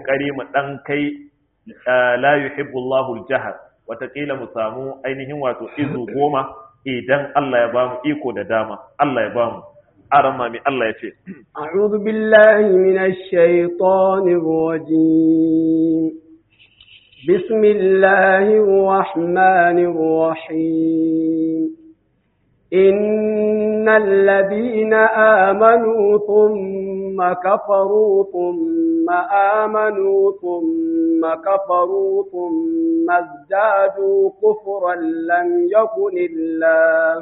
kokari mu dan kai la yuhibbu Allahu al-jahr wataƙila mu samu ainihin wato izu 10 idan Allah ya bamu iko da dama. Allah ya bamu arama mi Allah ya ce a'udhu billahi minash shaitanir rajim bismillahir rahmanir rahim innal ladina amanu thumma kafaru thumma amanu thumma kafaru thumma izdadu kufran lam yakunillahu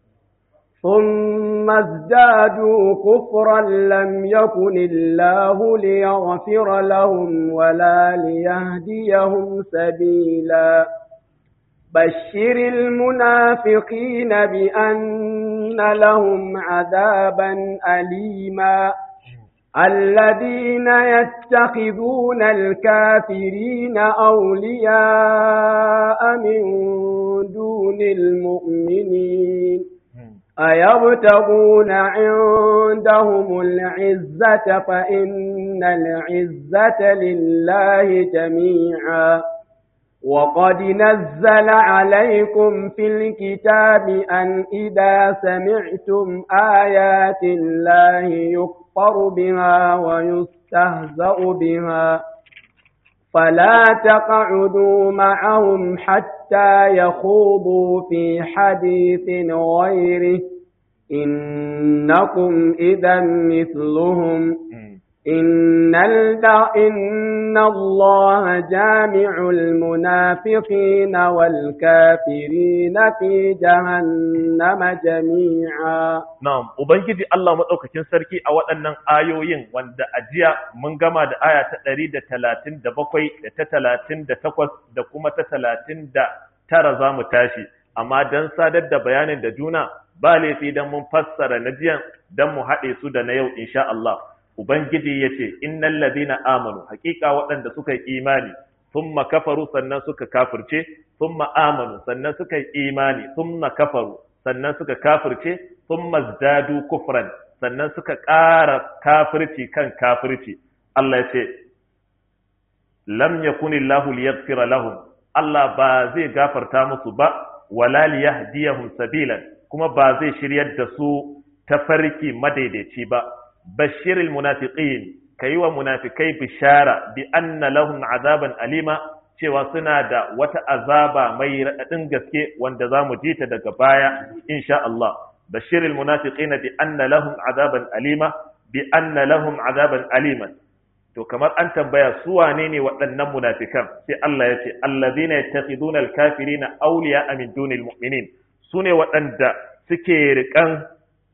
ثم ازدادوا كفرا لم يكن الله ليغفر لهم ولا ليهديهم سبيلا بشر المنافقين بأن لهم عذابا أليما الذين يتخذون الكافرين أولياء من دون المؤمنين أيبتغون عندهم العزة فإن العزة لله جميعا وقد نزل عليكم في الكتاب أن إذا سمعتم آيات الله يكفر بها ويستهزأ بها فلا تقعدوا معهم حتى يخوضوا في حديث غيره إنكم إذا مثلهم إن الله جامع المنافقين والكافرين في جهنم جميعا. نعم وبنجي الله مدوكاكين سركي a waɗannan ayoyin wanda ajiya mun gama da aya ta 137 da ta 38 da kuma ta 39 zamu tashi amma dan sadar da bayanin da juna ba laifi dan mun fassara na jiyan dan mu haɗe su da na yau insha Allah. Ubangiji ya ce, Innan ladina amanu, hakika waɗanda suka yi imani, thumma kafaru sannan suka kafirce, thumma amanu sannan suka yi imani, thumma kafaru sannan suka kafirce, thumma zdadu kufran sannan suka ƙara kafirci kan kafirci. Allah ya ce, Lam yakunillahu liyaghfira lahum, Allah ba zai gafarta musu ba, wala liyahdiyahum sabilan, kuma ba zai shiryar da su tafarki madaidaici ba. بشر المنافقين كيوا منافقي بشارة بأن لهم عذابا أليما cewa suna da wata azaba mai raɗaɗin gaske wanda za mu ji ta daga baya insha Allah bashiril munafiqina bi anna lahum azaban aliman to kamar an tambaya su wane ne waɗannan munafikan sai Allah ya ce allazina yattakhiduna alkafirina awliya min dunil mu'minin sune waɗanda suke riƙan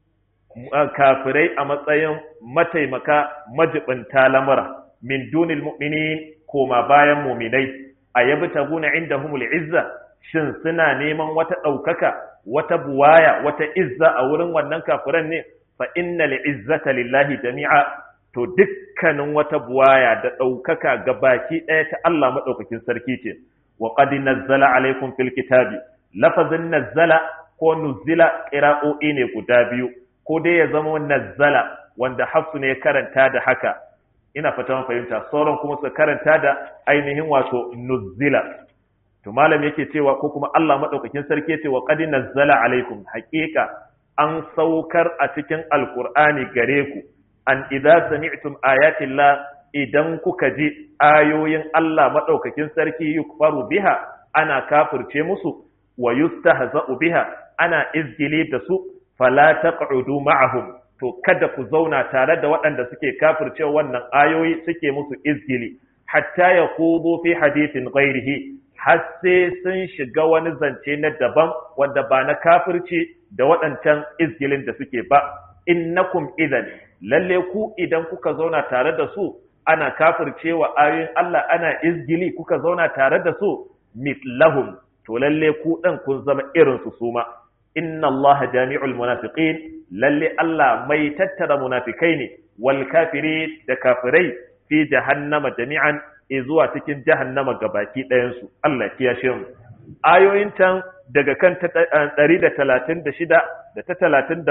kafirai a matsayin mataimaka majibinta lamura min dunil mu'minin koma bayan mu'minai ayabtaguna indahumul izza shin suna neman wata daukaka wata buwaya wata izza a wurin wannan kafiran ne fa innal izzata lillahi jami'a to dukkanin wata buwaya da daukaka gabaki daya ta Allah madaukakin sarki ce wa qad nazzala alaikum fil kitabi lafazin nazzala ko nuzila qira'o'i ne guda biyu ko dai ya zama nazzala wanda hafsu ne ya karanta da haka ina fata mun fahimta sauran kuma su karanta da ainihin wato nuzila to malam yake cewa ko kuma Allah madaukakin sarki yace wa qad nazzala alaikum haqiqa an saukar a cikin alqur'ani gare ku an idza sami'tum ayatillah idan kuka ji ayoyin Allah madaukakin sarki yukfaru biha ana kafirce musu wa yustahza'u biha ana izgili da su fala taq'udu ma'ahum to kada ku zauna tare da waɗanda suke kafircewa wannan ayoyi suke musu izgili hatta yaqudu fi hadithin ghairihi har sai sun shiga wani zance na daban wanda ba na kafirci da waɗancan izgilin da suke ba innakum idan lalle ku idan kuka zauna tare da su ana kafircewa ayoyin Allah ana izgili kuka zauna tare da su mitlahum to lalle ku dan kun zama irin su suma inna Allah jami'ul munafiqin lalle Allah mai tattara munafikai ne wal kafirin da kafirai fi jahannama jami'an zuwa cikin jahannama gabaki ɗayan su Allah ya kiyashe mu ayoyin can daga kan 136 da ta 37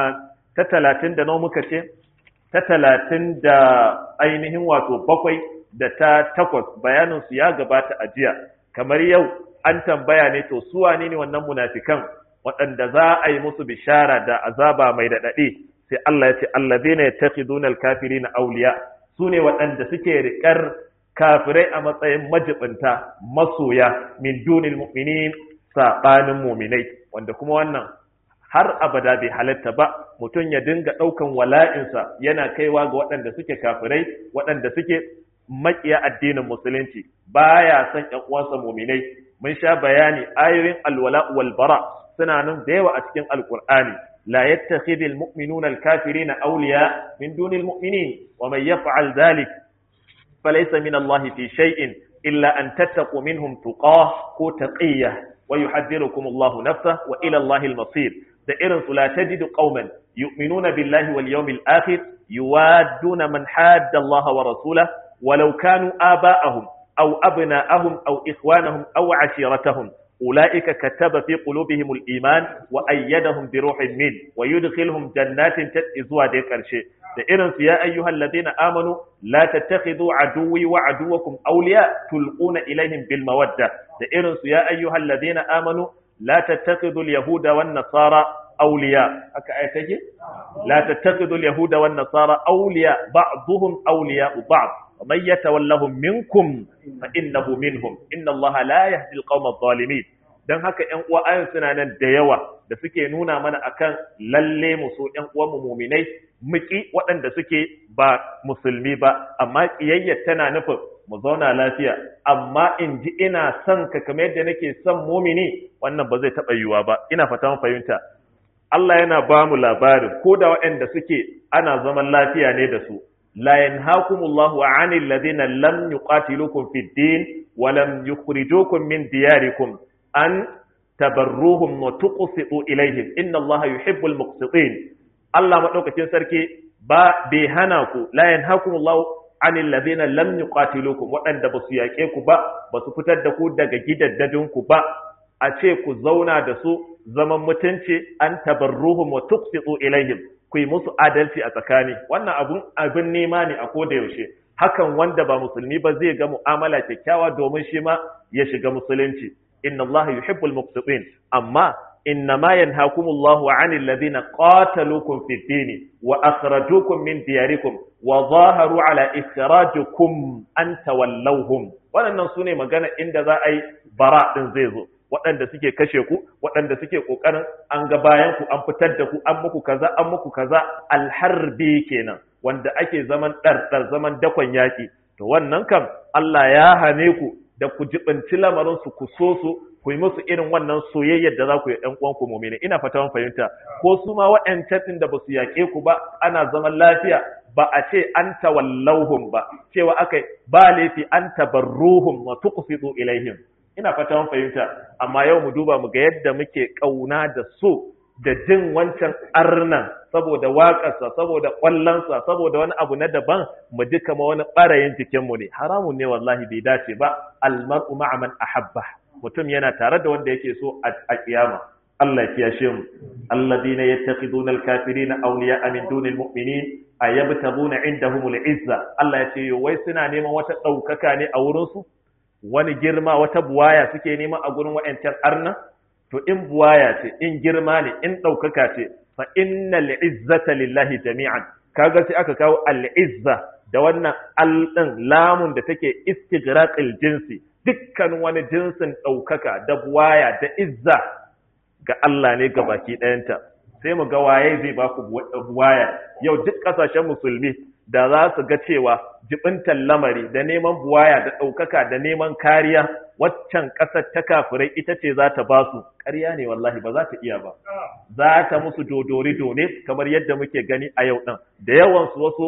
ta 30 da nawa muka ce ta 30 da ainihin wato 7 da ta 8 bayanin su ya gabata a jiya. Kamar yau an tambaya ne to su wane ne wannan munafikan waɗanda za a yi musu bishara da azaba mai daɗaɗe, sai Allah ya ce allazina yattakhiduna alkafirina awliya, su ne waɗanda suke riƙar kafirai a matsayin majibinta masoya min dunil mu'minin, saɓanin muminai, wanda kuma wannan har abada bai halatta ba mutum ya dinga ɗaukan wala'insa yana kaiwa ga waɗanda suke kafirai, waɗanda suke maƙiya addinin musulunci, baya son ƴan uwansa muminai. Mun sha bayani ayoyin alwala wal bara suna nan da yawa a cikin alqur'ani. la yattakhidul mu'minuna al-kafirina awliya min dunil mu'minin wa man yaf'al dhalik falaysa min Allah fi shay'in illa an tattaqu minhum tuqah ko taqiyya wa yuhadhdhirukum Allah nafsahu wa ila Allah al-masir. da irin su la tajidu qauman yu'minuna billahi wal yawmil akhir yuwadduna man hadda Allah wa rasulahu walau kanu aba'ahum أو أبناءهم أو إخوانهم أو عشيرتهم أولئك كتب في قلوبهم الإيمان وأيدهم بروح منه ويدخلهم جنات تتئزوا ذلك الشيء يا أيها الذين آمنوا لا تتخذوا عدوي وعدوكم أولياء تلقون إليهم بالمودة يا أيها الذين آمنوا لا تتخذوا اليهود والنصارى أولياء لا تتخذوا اليهود والنصارى أولياء بعضهم أولياء بعض ومن يتولهم منكم فإنه منهم إن الله لا يهدي القوم الظالمين. dan haka ƴan uwa ayoyin suna nan da yawa da suke nuna mana akan lalle mu so ƴan uwan mu mu'minai muki waɗanda suke ba musulmi ba, amma kiyayya tana nufin mu zauna lafiya, amma in ji ina son ka kamar yadda nake son mu'mini, wannan ba zai taɓa yiwuwa ba. Ina fata mun fahimta. Allah yana ba mu labarin ko da waɗanda suke ana zaman lafiya ne da su. لا ينهاكم الله عن الذين لم يقاتلوكم في الدين ولم يخرجوكم من دياركم أن تبروهم وتقسطوا إليهم إن الله يحب المقسطين. الله مدوكتين سركي بهناكم لا ينهاكم الله عن الذين لم يقاتلوكم وأن دبسياكيكم بسفتدكم دقا جدددنكم أشيكم زونا دسو زمن متنشي أن تبروهم وتقسطوا إليهم ku yi musu adalci a tsakani. Wannan abin nema ne a koda yaushe. Hakan wanda ba musulmi ba zai ga mu'amala kyakkyawa domin shi ma ya shiga musulunci. Inna Allah yuhibbul muqsitin. Amma inna ma yanhaakumullahu 'anil ladina qataluukum fid din wa akhrajuukum min diyarikum wa zaharu 'ala ikhrajikum an tawallawhum. Wannan sune magana inda za a yi bara din zai zo. waɗanda suke kashe ku, waɗanda suke ƙoƙarin an ga bayan ku, an fitar da ku, an muku kaza, alharbi kenan, wanda ake zaman ɗarɗar, zaman dakon yaƙi. To wannan kam Allah ya hane ku da ku jibinci lamarin su, ku so su, ku yi musu irin wannan soyayyar da za ku yi ɗan uwanku mu'mini. Ina fata mun fahimta. Ko su ma waɗancan da ba su yaƙe ku ba, ana zaman lafiya, ba a ce an tawallauhum ba, cewa akai ba laifi an tabarruhum wa tuqsitu ilaihim. Ina fata mun fahimta. Amma yau mu duba mu ga yadda muke kauna da so da jin wancan arnan saboda waƙarsa, saboda ƙwallonsa, saboda wani abu na daban, mu ji kama wani ɓarayin jikinmu ne. Haramun ne wallahi, bai dace ba. Almar'u ma'a man ahabba. Mutum yana tare da wanda yake so a kiyama. Allah ya kiyashe mu. Alladhina yattaqiduna al-kafirina awliya'a min dunil mu'minin ayabtaguna 'indahumul 'izza. Allah ya ce wai suna neman wata ɗaukaka ne a wurin su? Wani girma, wata buwaya suke nema a gurin wa'ancan arna? To in buwaya ce, in girma ne, in ɗaukaka ce, fa innal izzata lillahi jami'an. Kaga sai aka kawo al-izza da wannan al-din lamun da take istighraqil jinsi. Dukkan wani jinsin ɗaukaka da buwaya da izza ga Allah ne gabaki ɗayanta. Sai mu ga waye zai ba ku buwaya. Yau duk ƙasashen musulmi da za su ga cewa jibintan lamari da neman buwaya da ɗaukaka da neman kariya waccan ƙasar ta kafirai ita ce za ta ba su, ƙarya ne wallahi, ba za ta iya ba. Za ta musu dodorido ne kamar yadda muke gani a yau ɗin. Da yawansu wasu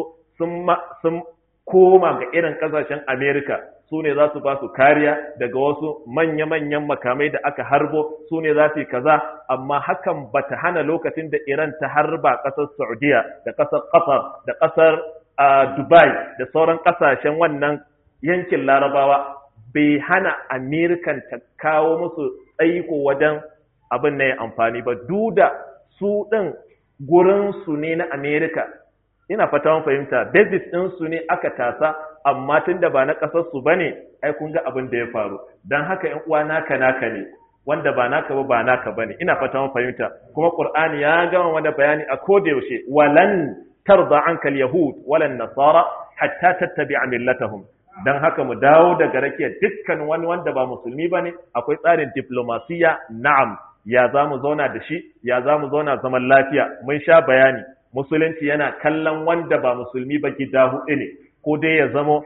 sun koma ga irin ƙasashen Amerika, su ne za su ba su kariya daga wasu manya-manyan makamai da aka harbo, su ne za su yi kaza, amma hakan ba ta hana lokacin da Iran ta harba ƙasar Saudiya da ƙasar Qatar da ƙasar Dubai da sauran ƙasashen wannan yankin Larabawa, bai hana Amerikan ta kawo musu tsaiko wajen abin na ya amfani ba, duda su ɗin gurinsu ne na Amerika. Ina fata mun fahimta, basis ɗinsu ne aka tasa, amma tunda ba na kasar su bane ai kun ga abin da ya faru dan haka ƴan uwa naka ne wanda ba naka ba naka bane ina fata mun fahimta kuma Qur'ani ya gama wanda bayani a koda yaushe walan tarda anka al-yahud walan nasara hatta tattabi'a millatahum dan haka mu dawo daga rakiyar dukkan wani wanda ba musulmi bane akwai tsarin diplomasiya na'am ya zamu zauna da shi ya zamu zauna zaman lafiya mun sha bayani musulunci yana kallon wanda ba musulmi ba gida hudu ne ko dai ya zamo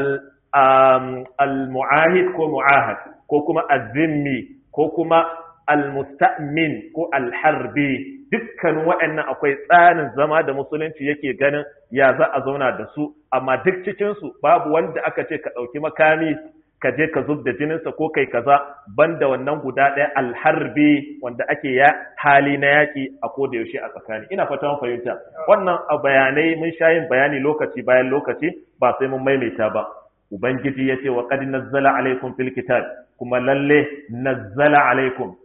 al-mu'ahid ko mu'ahad ko kuma az-zimmi ko kuma al-musta'min ko al-harbi dukkan waɗannan akwai tsarin zama da musulunci yake ganin ya za a zauna da su amma duk cikin su babu wanda aka ce ka ɗauki makami ka je ka zub da jininsa ko kai kaza banda wannan guda ɗaya al-harbi wanda ake hali na yaƙi a koda yaushe a tsakani ina fata mun fahimta wannan a bayanai mun sha yin bayani lokaci bayan lokaci ba sai mun maimaita ba ubangiji yace wa qad nazzala alaikum fil kitab kuma lalle nazzala alaikum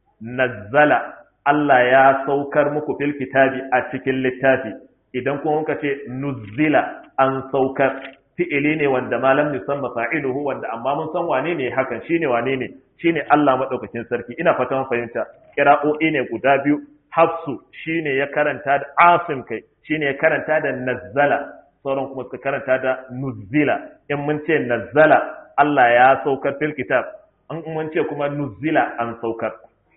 nazzala Allah ya saukar muku fil kitabi a cikin littafi idan kuma muka ce nuzzila an saukar fi'ili ne wanda malam musamma fa'iluhu wanda amma mun san wane ne hakan shine Allah madaukakin sarki ina fata mun fahimta qira'o'i ne guda biyu Hafsu shine ya karanta da Asim kai shine ya karanta da nazzala sauran kuma suka karanta da nuzzila in mun ce nazzala Allah ya saukar fil kitab an mun ce kuma nuzzila an saukar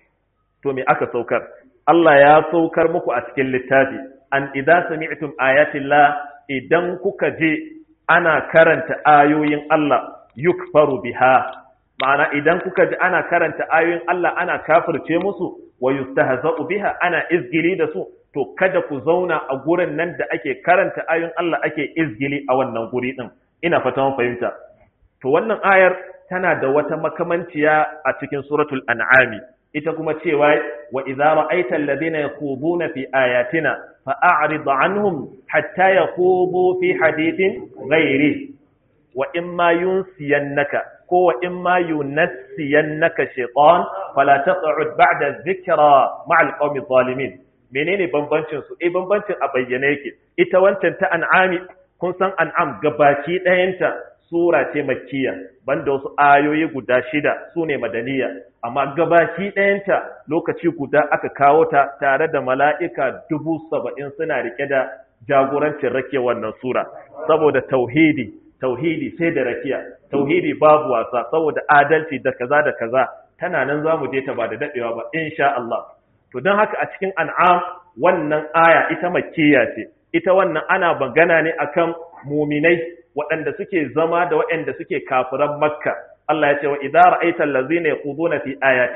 to me aka saukar Allah ya saukar muku a cikin littafi an idza sami'tum ayatillah idan kuka je ana karanta ayoyin Allah yukfaru biha ma'ana idan kuka ji ana karanta ayoyin Allah ana kafirce musu wa yustahza'u biha ana izgili da su to kada ku zauna a gurin nan da ake karanta ayoyin Allah ake izgili a wannan guri din ina fata mun fahimta to wannan ayar tana da wata makamanciya a cikin suratul an'ami ita kuma cewa wa idza ra'aita alladhina yakhuduna fi ayatina fa'rid anhum hatta yakhudu fi hadithin ghairi wa imma yunsiyannaka ko wa imma yunassiyannaka shaytan fala taq'ud ba'da dhikra ma'al qawmi zalimin menene bambancin su bambancin a bayyane yake ita wancan ta an'ami kun san an'am gabaki ɗayanta sura ce makkiya banda wasu ayoyi guda 6 sune madaniya amma gabaki ɗayanta lokaci guda aka kawo ta tare da mala'ika 70,000 suna rike da jagorancin rake wannan sura saboda tauhidi sai da rakiya tauhidi babu wasa saboda adalci da kaza tana nan zamu je ta ba da dadewa ba insha Allah to dan haka a cikin an'am wannan aya ita makkiya ce ita wannan ana magana ne akan muminai waɗanda suke zama da waɗanda suke kafiran makka Allah ya ce wa idza ra'aita allazina yaquduna fi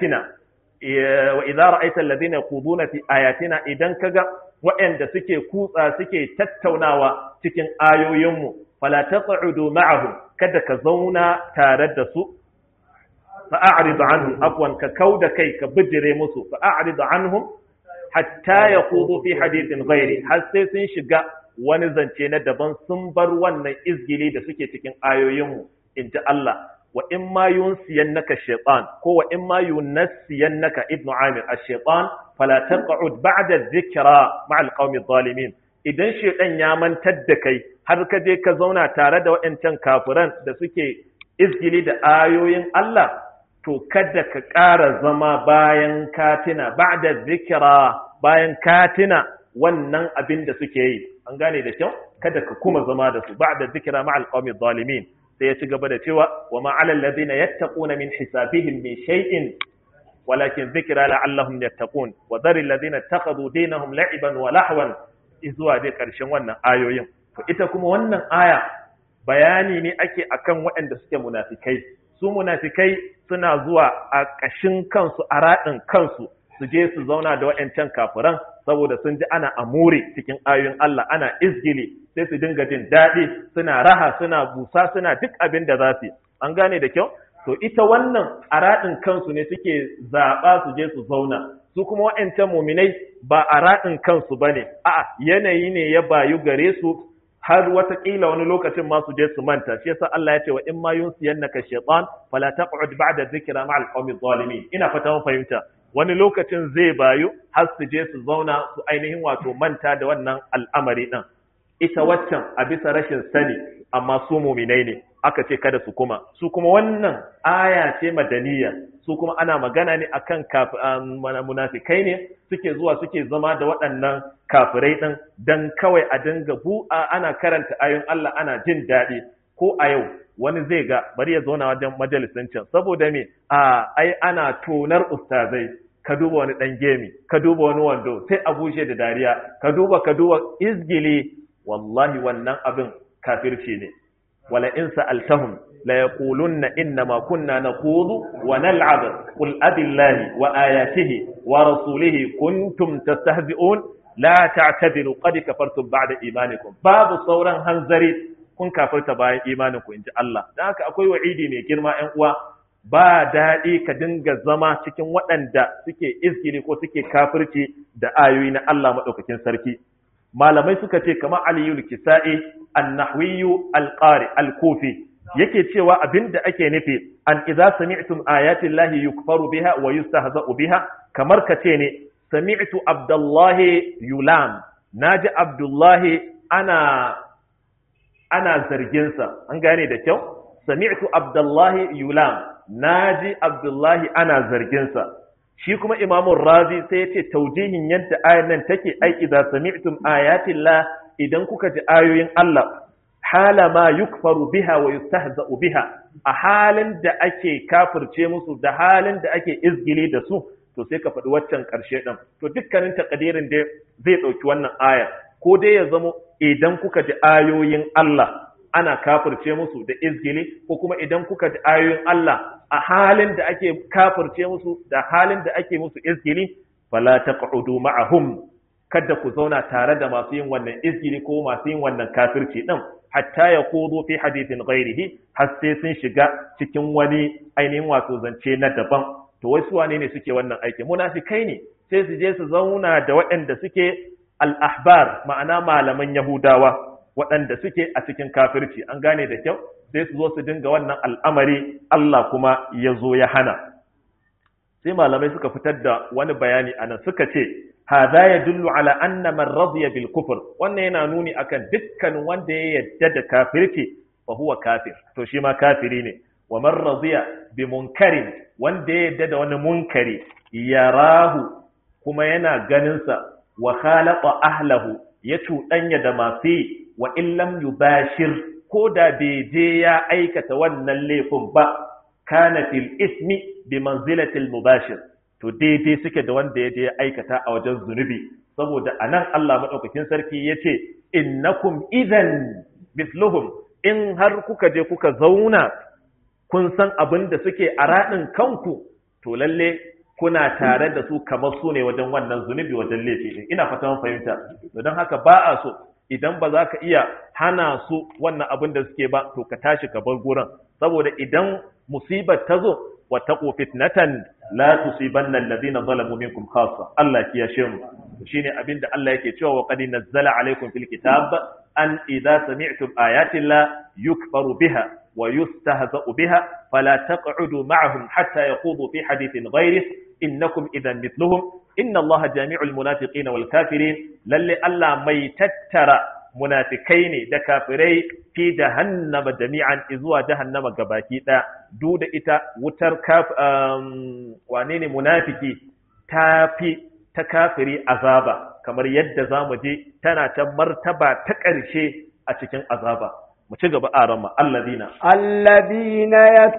ayatina idan kaga waɗanda suke kutsa suke tattaunawa cikin ayoyinmu fala taq'udu ma'ahum kada ka zauna tare da su fa'rid anhum afwan ka kauda kai ka bijire musu fa'rid anhum hatta yaqudu fi hadithin ghairi har sai sun shiga wani zance na daban sun bar wannan izgili da suke cikin ayoyinmu inji Allah wa in ma yunsiyannaka shaytan ko wa in ma yunassiyannaka ibnu amir ash-shaytan fala taq'ud ba'da dhikra ma'al qawmi adh-dhalimin idan shaytan ya mantar da kai har ka je ka zauna tare da waɗancan kafiran da suke izgili da ayoyin Allah to kada ka ƙara zama bayan katina ba'da dhikra bayan katina wannan abin da suke yi an gane da kyau kada ka kuma zama da su ba'da dhikra ma'al qawmi adh-dhalimin sai ya ci gaba da cewa wa ma 'alal ladina yattaquna min hisabihim min shay'in walakin dhikra la'allahum yattaqun wa dharil ladina ittakhadhu dinahum la'iban wa lahwan izuwa dai karshen wannan ayoyin to ita kuma wannan aya bayani ne ake akan waɗanda suke munafikai su munafikai suna zuwa a ƙashin kansu a raɗin kansu su je su zauna da waɗancan kafiran saboda sun ji ana amure cikin ayoyin Allah ana izgili sai su dinga jin daɗi suna raha suna busa suna duk abin da za su an gane da kyau to ita wannan a raɗin kansu ne suke zaɓa su je su zauna su kuma waɗancan muminai ba a raɗin kansu ba ne a'a yanayi ne ya bayu gare su har watakila wani lokacin ma su je su manta shi yasa Allah ya ce wa in ma yunsiyannaka shaytan fala taq'ud ba'da dhikra ma'al qawmi zalimin ina fata mun fahimta wani lokacin zai bayu har su je su zauna su ainihin wato manta da wannan al'amari din ita waccan a bisa rashin sani amma su muminai ne aka ce kada su kuma wannan aya ce madaniya su kuma ana magana ne akan munafikai ne suke zuwa suke zama da waɗannan kafirai din dan kawai a dinga bu'a ana karanta ayoyin Allah ana jin daɗi. Ko a yau wani zai ga bari ya zauna wajen majalisin can saboda me ai ana tonar ustazai, ka duba wani dan gemi, ka duba wani wando sai a bushe da dariya, ka duba izgili. Wallahi wannan abin kafirci ne. wala in sa'altahum la yaqulunna inna ma kunna naqudu wa nal'ab qul abillahi wa ayatihi wa rasulihi kuntum tastahzi'un la ta'tadiru qad kafartum ba'da imanikum. Babu sauran hanzari, kun kafirta bayan imaninku inji Allah. Dan haka akwai wa'idi mai girma ƴan uwa, ba daɗi ka dinga zama cikin waɗanda suke izgiri ko suke kafirci da ayoyi na Allah maɗaukakin sarki. Malamai suka ce kamar Aliyul Kisa'i an-Nahwiyyu al-Qari al-Kufi yake cewa abinda ake nufi an idza sami'tum ayati llahi yukfaru biha wa yustahza'u biha, kamar kace ne sami'tu Abdullahi yulam, naji Abdullahi ana zargin sa. An gane da kyau? Sami'tu Abdullahi yulam, naji Abdullahi ana zarginsa. Shi kuma Imamun Razi sai ya ce taujihin yadda ayan nan take, ai idza sami'tum ayatillah, idan kuka ji ayoyin Allah hala ma yukfaru biha wa yustahza'u biha, a halin da ake kafirce musu da halin da ake izgili da su, to sai ka faɗi waccan ƙarshe ɗin. To dukkanin takadirin da zai ɗauki wannan aya, ko dai ya zamo idan kuka ji ayoyin Allah ana kafirce musu da izgili, ko kuma idan kuka ji ayoyin Allah a halin da ake kafirce musu da halin da ake musu izgili, fala taq'udu ma'ahum, kada ku zauna tare da masu yin wannan izgili ko masu yin wannan kafirci din, hatta yaqudu fi hadithin ghairihi, har sai sun shiga cikin wani ainihin wato zance na daban. To wai su wane ne suke wannan aiki? Munafikai ne, sai su je su zauna da waɗanda suke al-ahbar, ma'ana malaman Yahudawa, waɗanda suke a cikin kafirci. An gane da kyau? Sai su zo su dinga wannan al'amari, Allah kuma ya zo ya hana. Sai malamai suka fitar da wani bayani anan, suka ce hadha yadullu ala anna man radiya bil kufr, wannan yana nuni akan dukkan wanda ya yadda da kafirci fa huwa kafir, to shi ma kafiri ne. Wa man radiya bi munkarin, wanda ya yadda da wani munkari yarahu, kuma yana ganin sa, wa khalaqa ahlahu, ya cuɗanya da masu yi, wa illam yubashir, ko da bai je ya aikata wannan laifin ba, kana fil ismi bi manzilatil mubashir, to daidai suke da wanda ya je ya aikata a wajen zunubi. Saboda anan Allah madaukakin sarki yace innakum idan misluhum, in har kuka je kuka zauna kun san abin da suke a radin kanku, to lalle kuna tare da su kamar su ne wajen wannan zunubi, wajen laifi. Ina fata mun fahimta. Don haka ba a so, idan ba za ka iya hana su wannan abin da suke ba, to ka tashi ka bar gurin. Saboda idan musibar ta zo, wattaqu fitnatan la tusibanna alladhina zalamu minkum khassa. Allah ya kiyashe mu. Shine abin da Allah yake cewa wa qad nazzala alaykum fil kitab an idza sami'tum ayati la yukfaru biha wa yustahza'u biha fala taq'udu ma'ahum hatta yaqudu fi hadithin ghayrihi innakum idhan mithluhum inna Allaha jami'ul munafiqina wal kafirin. Lalle Allah mai tattara munafikai ne da kafirai fi jahannama jami'an, izuwa jahannama gabaki ɗaya. Duk da ita wutar wane ne munafiki ta fi ta kafiri azaba, kamar yadda zamu je tana ta martaba ta ƙarshe a cikin azaba. mu ci gaba a rama alladina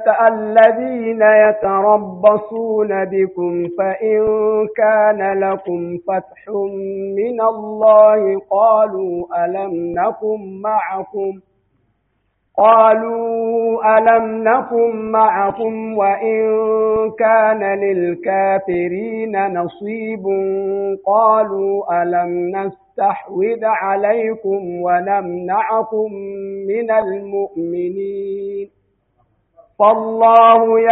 yatarabbasuna bikum fa in kana lakum fathun min Allah qalu alam nakum ma'akum wa in kana lil kafirina nasibun qalu alam نستحوذ عليكم ونمنعكم من المؤمنين فالله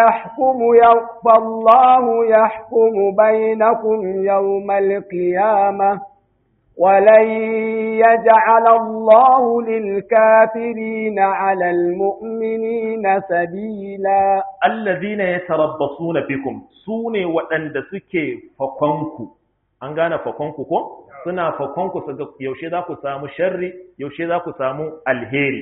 يحكم بينكم يوم القيامة ولن يجعل الله للكافرين على المؤمنين سبيلا. الذين يتربصون بكم سوني وأن سكي فقنكم أنغانا فقنكم suna fakonku su ga yaushe za ku samu sharri, yaushe za ku samu alheri.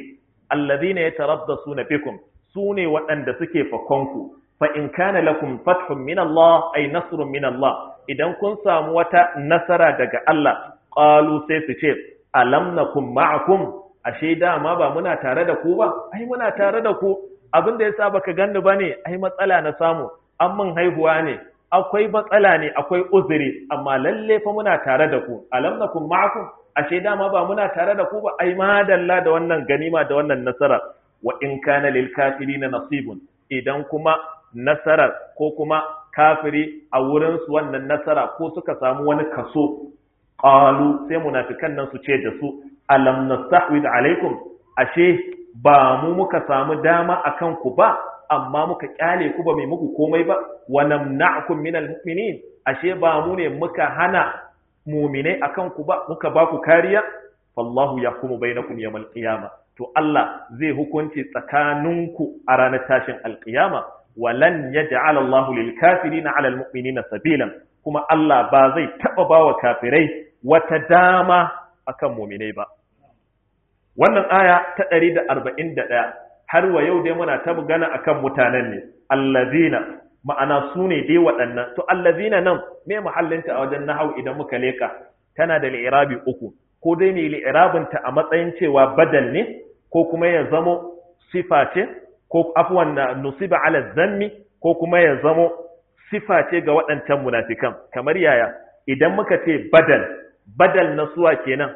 alladhina yatarabbasuna bikum sune waɗanda suke fakonku fa in kana lakum fathun min Allah ay nasrun min Allah idan kun samu wata nasara daga Allah qalu sai su ce alam nakum ma'akum ashe dama ba muna tare da ku ba ai muna tare da ku abin da yasa baka ganni bane ai matsala na samu an mun haihuwa ne akwai matsala ne akwai uzuri amma lalle fa muna tare da ku alam nakum ma'akum ashe dama ba muna tare da ku ba ai madalla da wannan ganima da wannan nasara wa in kana lil kafirina nasibun idan kuma nasarar ko kuma kafiri a wurin su wannan nasara ko suka samu wani kaso qalu sai munafikan nan su ce da su alam nastahwid alaikum ashe ba mu muka samu dama akan ku ba amma muka kyale ku ba mai muku komai ba wa namna'kum minal mu'minin ashe ba mu ne muka hana mu'minai akan ku ba muka ba ku kariya fallahu yahkumu bainakum yawmal qiyamah to Allah zai hukunci tsakaninku a ranar tashin alqiyama walan yaj'al Allahu lil kafirina 'ala al mu'minina sabilan kuma Allah ba zai taba bawa kafirai wata dama akan mu'minai ba wannan aya ta 141 har wa yau dai muna ta magana akan mutanen ne allazina ma'ana su ne dai waɗannan to allazina nan me muhallinta a wajen nahwu idan muka leka tana da li'irabi uku ko dai ne li'irabinta a matsayin cewa badal ne ko kuma ya zamo sifa ce ko afwan nusiba ala zammi ko kuma ya zamo sifa ce ga waɗancan munafikan kamar yaya idan muka ce badal na suwa kenan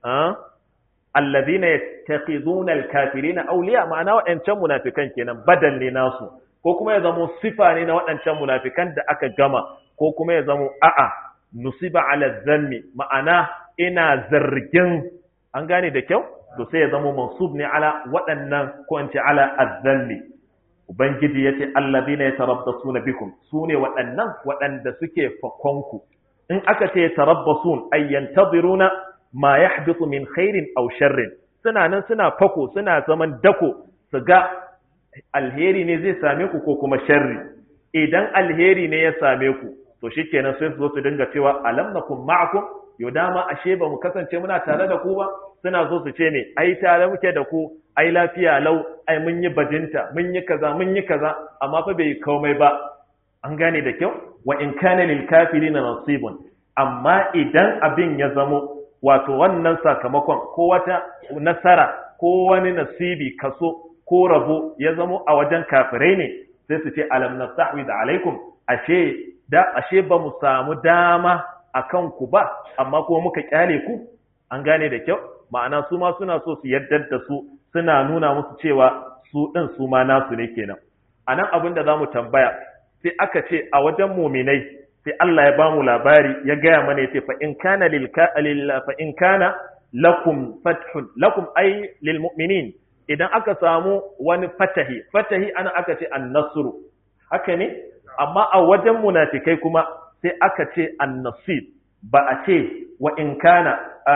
alladhina yattakhiduna alkafirina awliya ma'ana waɗancan munafikan kenan badal ne nasu ko kuma ya zamo sifa ne na waɗancan munafikan da aka gama ko kuma ya zamo a'a nusiba ala zammi ma'ana ina zargin an gane da kyau to sai ya zamo mansub ne ala waɗannan ko an ce ala azzalli ubangiji yace alladhina yatarabbasuna bikum sune waɗanda suke fakonku in aka ce yatarabbasun ay yantaziruna ma yahduthu min khairin aw sharrin suna nan suna fako suna zaman dako su ga alheri ne zai same ku ko kuma sharri idan alheri ne ya same ku to shikenan sai su zo su dinga cewa alam nakum ma'akum yau dama ashe ba mu kasance muna tare da ku ba suna zo su ce ne ai tare muke da ku ai lafiya lau ai mun yi bajinta mun yi kaza amma fa bai komai ba an gane da kyau wa in kana lil kafirina nasibun amma idan abin ya zamo wato wannan sakamakon ko wata nasara ko wani nasibi kaso ko rabo ya zamo a wajen kafirai ne sai su ce alam nastahwid alaikum ashe ba mu samu dama akan ku ba amma kuma muka kyale ku an gane da kyau ma'ana su ma suna so su yaddar da su suna nuna musu cewa su din su ma nasu ne kenan anan abin da zamu tambaya sai aka ce a wajen mu'minai sai Allah ya bamu labari ya gaya mana yace fa in kana fa in kana lakum fathun lakum ay lil mu'minin idan aka samu wani fatahi ana aka ce an-nasru haka ne amma a wajen munafikai kuma sai aka ce an-nasib ba a ce wa in kana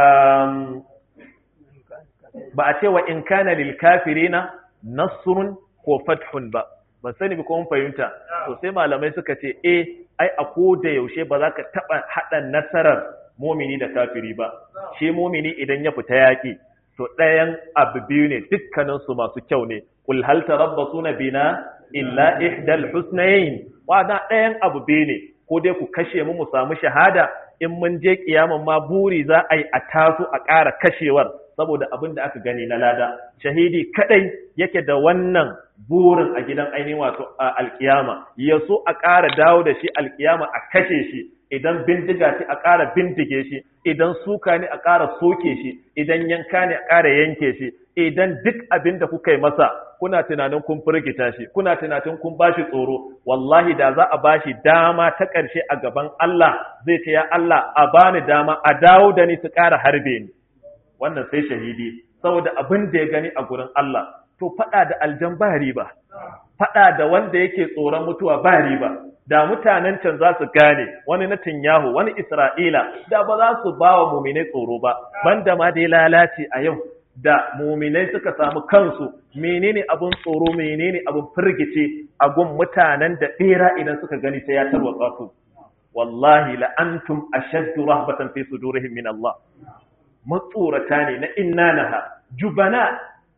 lil kafirina nasrun ko fathun ba ban sani ba ko mun fahimta to sai malamai suka ce ai a koda yaushe ba za ka taba hada nasarar mumini da kafiri ba shi mumini idan ya fita yaki to ɗayan abu biyu ne dukkanin su masu kyau ne qul hal tarabbasuna bina illa ihdal husnayn wa da ɗayan abu biyu ne ko dai ku kashe mu samu shahada in mun je kiyaman ma buri za a yi a taso a ƙara kashewar saboda abin da aka gani na lada shahidi kadai yake da wannan burin a gidan ainihin wato alkiyama ya so a ƙara dawo da shi alkiyama a kashe shi idan bindiga ce a ƙara bindige shi idan suka ne a ƙara soke shi idan yanka ne a ƙara yanke shi idan duk abin da kuka yi masa kuna tunanin kun firgita shi kuna tunanin kun bashi tsoro wallahi da za a bashi dama ta ƙarshe a gaban Allah zai ce ya Allah a bani dama a dawo da ni su ƙara harbe ni wannan sai shahidi saboda abin da ya gani a gurin Allah to fada da aljan ba riba fada da wanda yake tsoron mutuwa ba riba da mutanen can za su gane wani na Tinyahu wani Isra'ila da ba za su ba wa muminai tsoro ba banda ma dai lalace a yau da muminai suka samu kansu menene abun tsoro menene abun firgice a gun mutanen da bera idan suka gani sai ya tarwatsa su wallahi la antum ashaddu rahbatan fi sudurihim min Allah matsorata ne na innanaha jubana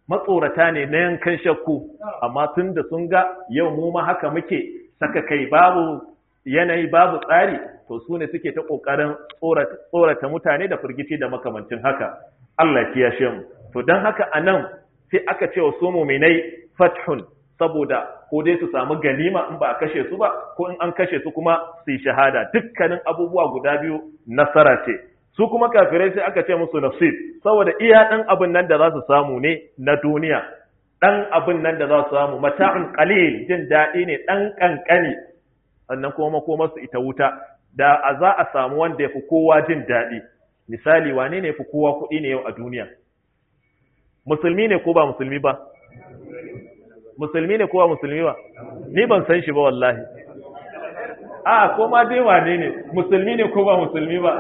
matsorata ne na yankan shakku, amma tun da sun ga yau mu ma haka muke saka kai babu yanayi babu tsari, to su ne suke ta ƙoƙarin tsorata mutane da firgici da makamancin haka. Allah ya kiyashe mu. To don haka a nan sai aka ce wa su muminai fathun, saboda ko dai su samu ganima in ba a kashe su ba, ko in an kashe su kuma su yi shahada. Dukkanin abubuwa guda biyu nasara ce. Su kuma kafirai sai aka ce musu nasib, saboda iya ɗan abin nan da za su samu ne na duniya, ɗan abin nan da za su samu mata'un qalil, jin daɗi ne ɗan ƙanƙani, sannan kuma makomarsu ita wuta. Da a za a samu wanda ya fi kowa jin daɗi. Misali, wane ne ya fi kowa kuɗi ne yau a duniya? Musulmi ne ko ba musulmi ba? Musulmi ne ko ba musulmi ba? Ni ban san shi ba wallahi. Ko ma dai wane ne? Musulmi ne ko ba musulmi ba?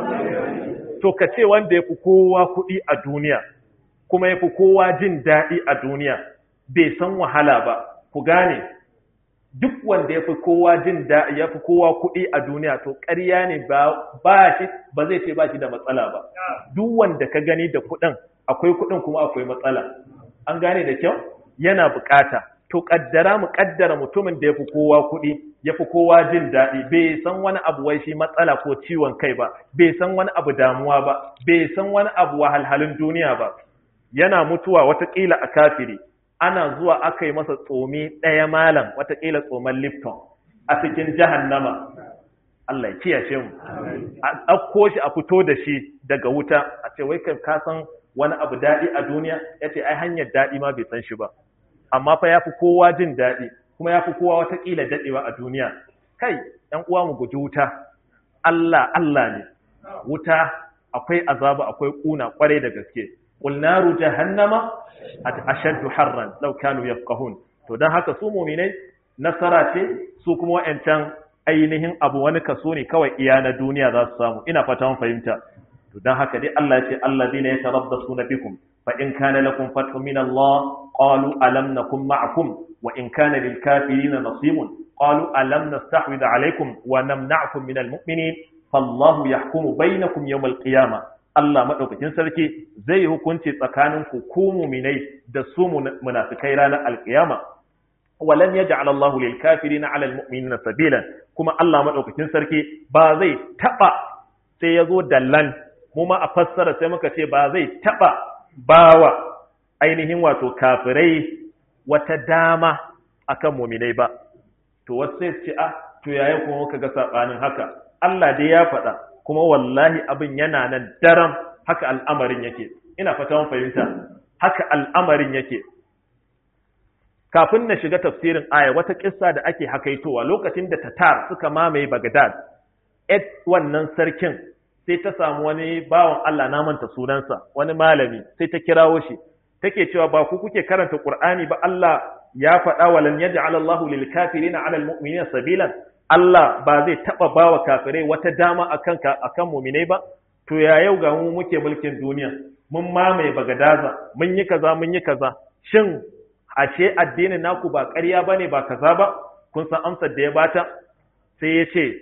To ka ce wanda ya fi kowa kuɗi a duniya, kuma ya fi kowa jin daɗi a duniya, bai san wahala ba. Ku gane, duk wanda ya fi kowa jin daɗi, ya fi kowa kuɗi a duniya, to ƙarya ne ba zai ce ba shi da matsala ba. Duk wanda ka gani da kuɗin, akwai kuɗin kuma akwai matsala. An gane da kyau? Yana buƙata. To mu ƙaddara mutumin da ya fi kowa kuɗi, ya fi kowa jin daɗi, bai san wani abu wai shi matsala ko ciwon kai ba, bai san wani abu damuwa ba, bai san wani abu wahalhalun duniya ba. Yana mutuwa watakila a kafiri, ana zuwa aka yi masa tsomi ɗaya malam, watakila tsoman Lipton a cikin jahannama. Allah ya kiyashe mu. A ɗauko shi a fito da shi daga wuta, a ce wai ka san wani abu daɗi a duniya? Ya ce ai hanyar daɗi ma bai san shi ba. Amma fa ya fi kowa jin daɗi, kuma ya fi kowa watakila daɗewa a duniya. Kai, ‘yan uwa mu guji wuta, Allah ne, wuta akwai azaba, akwai ƙuna ƙwarai da gaske. Qul naru jahannama ashaddu harran law kanu yafqahun. To dan haka su mu'minai nasara ce, su kuma wa'ancan ainihin abu wani kaso ne kawai iya na duniya za su samu. Ina fata mun fahimta. To dan haka dai Allah ya ce alladhina yatarabbasuna bikum fa in kana lakum fathun min Allah qalu alam nakum ma'akum wa in kana lil kafirina nasibun qalu alam nastahwid alaykum wa namna'kum min al mu'minin fallahu yahkumu bainakum yawm al qiyamah. Allah madaukakin sarki zai hukunci tsakanin ku mu'minai da su munafikai ranar alqiyama. Walam yaj'al Allahu lil kafirina 'ala al mu'minina sabila. Kuma Allah madaukakin sarki ba zai taba, sai yazo dallan mu ma a fassara sai muka ce ba zai taba bawa ainihin wato kafirai wata dama akan mu'minai ba. To wasu sai ce to yaya kuma muka ga sabanin haka? Allah dai ya faɗa, kuma wallahi abin yana nan daram, haka al'amarin yake. Ina fata mun fahimta, haka al'amarin yake. Kafin na shiga tafsirin aya, wata kissa da ake hakaitowa lokacin da Tatar suka mamaye Baghdad, wannan sarkin sai ta samu wani bawan Allah, na manta sunansa, wani malami, sai ta kirawo shi, take cewa ba ku kuke karanta Qur'ani ba, Allah ya faɗa walan yaj'al Allahu lil kafirina 'ala al mu'minina sabilan. Allah ba zai taba bawa kafirai wata dama akan mu'minai ba. To ya yau ga mu muke mulkin duniya, mun mamaye Bagadaza, mun yi kaza, shin ashe addinin naku ba ƙarya bane, ba kaza ba? Kun san amsar da ya bata? Sai ya ce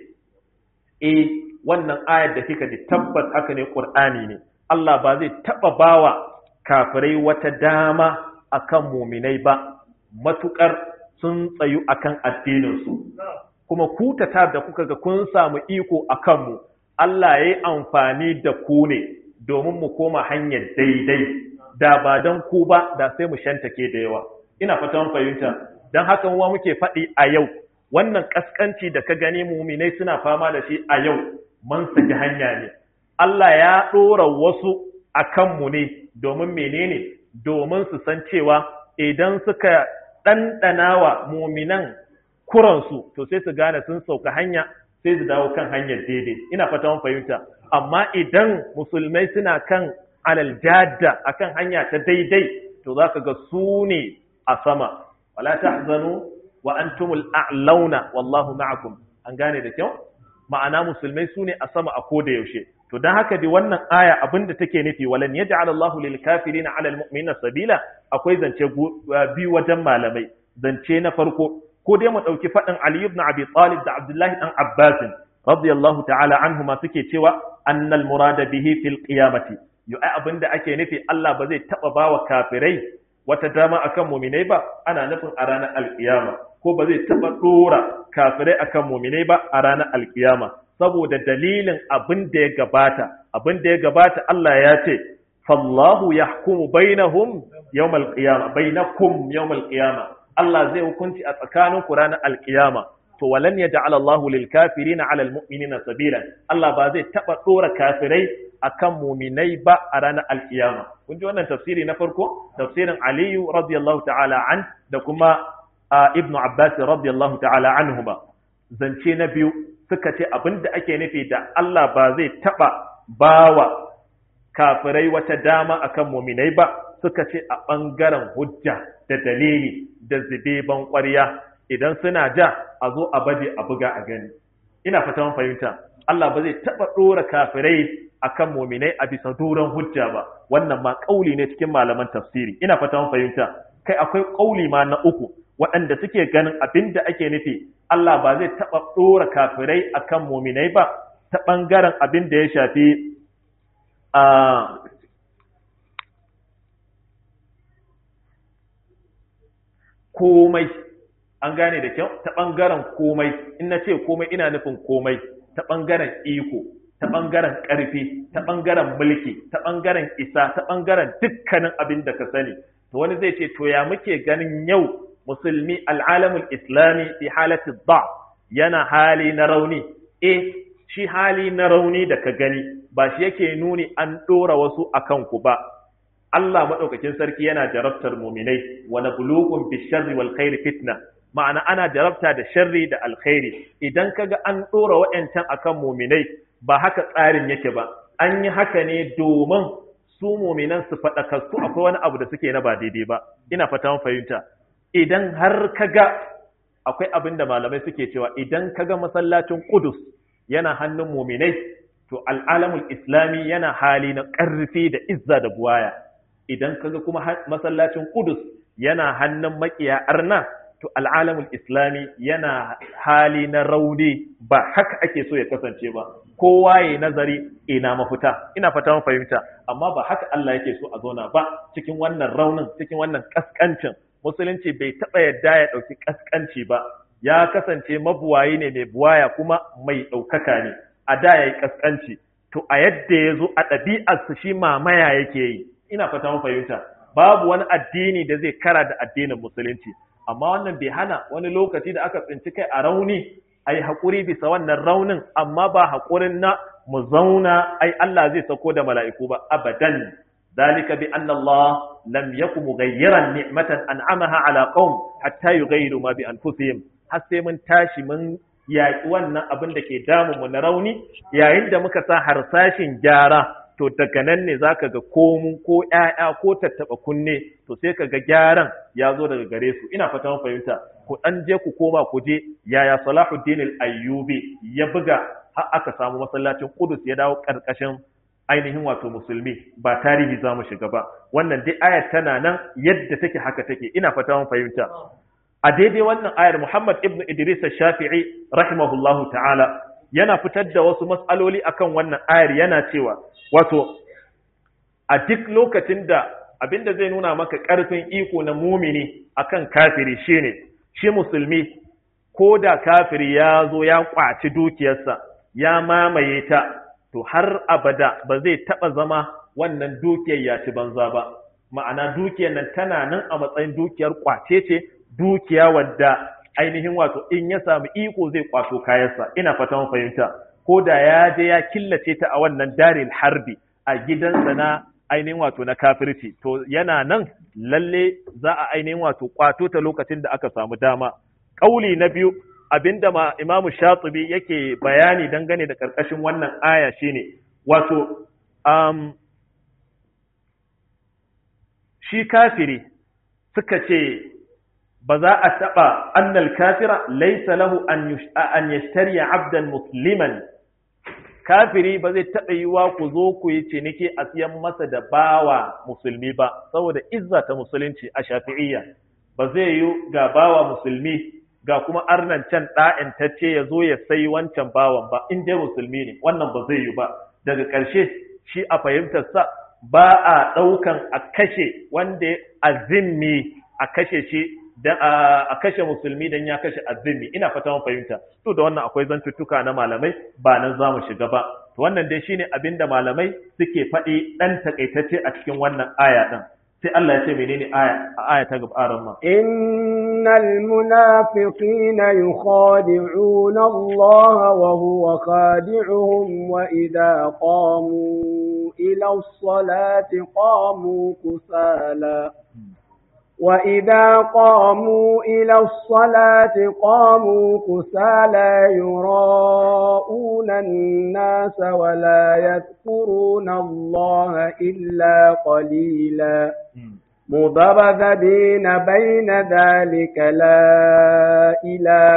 wannan ayar da kika ji tabbas haka ne, Qur'ani ne. Allah ba zai taba bawa kafirai wata dama akan mu'minai ba, matukar sun tsayu akan addinin su. Kuma ku da kuka ga kun samu iko a kanmu, Allah ya yi amfani da ku ne domin mu koma hanyar daidai, da ba don ku ba da sai mu shantake da yawa. Ina fatan fahimta, don haka wa muke faɗi a yau, wannan ƙasƙanci da ka gani muminai suna fama da shi a yau, mun saki hanya ne. Allah ya ɗora wasu a kanmu ne domin menene? Domin su san cewa idan suka ɗanɗanawa muminan kuransu, to sai su gane sun sauka hanya, sai su dawo kan hanyar daidai. Ina fata mun fahimta. Amma idan musulmai suna kan alal jadda, akan hanya ta daidai, to za ka ga su ne a sama. Wala tahzanu wa antumul a'launa wallahu ma'akum. An gane da kyau? Ma'ana musulmai su ne a sama a koda yaushe. To dan haka dai wannan aya abinda take nufi, walan yaj'al Allahu lil kafirina 'ala al mu'minina sabila, akwai zance biyu wajen malamai. Zance na farko, ko dai mu ɗauki faɗin Ali ibn Abi Talib da Abdullahi ɗan Abbas radiyallahu ta'ala anhuma suke cewa annal murada bihi fil qiyamati. Yo ai abinda ake nufi, Allah ba zai taba bawa kafirai wata dama akan mu'minai ba ana nufin a ranar alkiyama ko ba zai taba dora kafirai akan mu'minai ba a ranar alkiyama saboda dalilin abin da ya gabata Allah ya ce fallahu yahkumu bainahum yawmal qiyamah bainakum yawmal qiyamah Allah zai hukunci a tsakaninku ranar alkiyama to walan yaj'al Allahu lil kafirina 'ala al mu'minina sabila Allah ba zai taba dora kafirai akan mu'minai ba a ranar alkiyama kun ji wannan tafsiri na farko tafsirin Ali radiyallahu ta'ala an da kuma Ibn Abbas radiyallahu ta'ala anhuma zance na biyu suka ce abinda ake nufi da Allah ba zai taba bawa kafirai wata dama akan mu'minai ba suka ce a bangaren hujja da dalili da zibeban ƙwarya idan suna ja a zo a baje a buga a gani ina fata mun fahimta Allah ba zai taba dora kafirai akan mu'minai a bisa doron hujja ba wannan ma kauli ne cikin malaman tafsiri ina fata mun fahimta kai akwai kauli ma na uku waɗanda suke ganin abinda ake nufi Allah ba zai taba dora kafirai akan mu'minai ba ta bangaren abin da ya shafi komai an gane da kyau ta ɓangaren komai in na ce komai ina nufin komai ta ɓangaren iko ta ɓangaren ƙarfi ta ɓangaren mulki ta ɓangaren isa ta ɓangaren dukkanin abin da ka sani to wani zai ce to ya muke ganin yau musulmi al'alamul islami fi halati da yana hali na rauni shi hali na rauni da ka gani ba shi yake nuni an ɗora wasu akan ku ba Allah maɗaukakin sarki yana jarabtar muminai wa nabluukum bish-sharri wal khairi fitna ma'ana ana jarabta da sharri da alkhairi idan kaga an dora wayancan akan muminai ba haka tsarin yake ba an yi haka ne domin su muminan su fadakastu akwai wani abu da suke na ba daidai ba ina fata mun fahimta idan har kaga akwai abin da malamai suke cewa idan kaga masallacin Qudus yana hannun muminai to al'alamul islami yana hali na ƙarfi da izza da buwaya idan kaga kuma masallacin Qudus yana hannun makiya arna to al'alamul islami yana hali na rauni ba haka ake so ya kasance ba kowa yayi nazari ina mafita ina fata mun fahimta amma ba haka Allah yake so a zauna ba cikin wannan raunin cikin wannan kaskancin musulunci bai taba yadda ya dauki kaskanci ba ya kasance mabuwayi ne mai buwaya kuma mai daukaka ne a da yayi kaskanci to a yadda yazo a ɗabi'arsa shi mamaya yake yi ina fata mun fahimta babu wani addini da zai kara da addinin musulunci amma wannan bai hana wani lokaci da aka tsinci kai a rauni ai hakuri bisa wannan raunin amma ba hakurin na mu zauna ai Allah zai sako da mala'iku ba abadan dalika bi anna Allah lam yakum mughayyiran ni'matan an'amaha ala qaum hatta yughayyiru ma bi anfusihim har sai mun tashi mun yaƙi wannan abin da ke damu mu na rauni yayin da muka sa harsashin gyara to daga nan ne zaka ga komu ko ƴaƴa ko tattaba kunne to sai kaga gyaran ya zo daga gare su ina fata mun fahimta ku dan je ku koma ku je yaya Salahuddin al-Ayyubi ya buga har aka samu masallacin Qudus ya dawo karkashin ainihin wato musulmi ba tarihi zamu shiga ba wannan dai ayar tana nan yadda take haka take ina fata mun fahimta a daidai wannan ayar Muhammad ibn Idris al-Shafi'i rahimahullahu ta'ala yana fitar da wasu mas'aloli akan wannan ayar yana cewa wato a duk lokacin da abinda zai nuna maka ƙarfin iko na mumini akan kafiri shine shi musulmi ko da kafiri ya zo ya kwaci dukiyarsa ya mamaye ta to har abada ba zai taba zama wannan dukiyar ya ci banza ba ma'ana dukiyar nan tana nan a matsayin dukiyar kwace ce dukiya wadda ainihin wato in ya samu iko zai kwato kayansa ina fata mun fahimta ko da ya je ya killace ta a wannan daril harbi a gidansa na ainihin wato na kafirci to yana nan lalle za a ainihin wato kwato ta lokacin da aka samu dama kauli na biyu abinda ma Imam Shatibi yake bayani dangane da karkashin wannan aya shine wato shi kafiri suka ce ba za a taɓa annal kafira laisa lahu an yashtari abdan musliman kafiri ba zai taɓa yiwa ku zo ku yi ciniki a siyan masa da bawa musulmi ba saboda izza ta musulunci a shafi'iyya ba zai yi ga bawa musulmi ga kuma arnan can ɗa'intacce ya zo ya sai wancan bawan ba in dai musulmi ne wannan ba zai yi ba daga ƙarshe shi a fahimtarsa ba a ɗaukan a kashe wanda azimmi a kashe shi dan a kashe musulmi dan ya kashe azimmi. Ina fata mun fahimta. To da wannan akwai zantuttuka na malamai ba nan zamu shiga ba. To wannan dai shine abinda malamai suke faɗi dan takaitacce a cikin wannan aya din. Sai Allah ya ce menene aya ta gaba aran ma. Innal munafiqina yukhadi'una Allah wa huwa khadi'uhum wa idha qamu ila as-salati qamu kusala. وإذا قاموا إلى الصلاة قاموا كسالى يراءون الناس ولا يذكرون الله إلا قليلا مذبذبين بين ذلك لا إله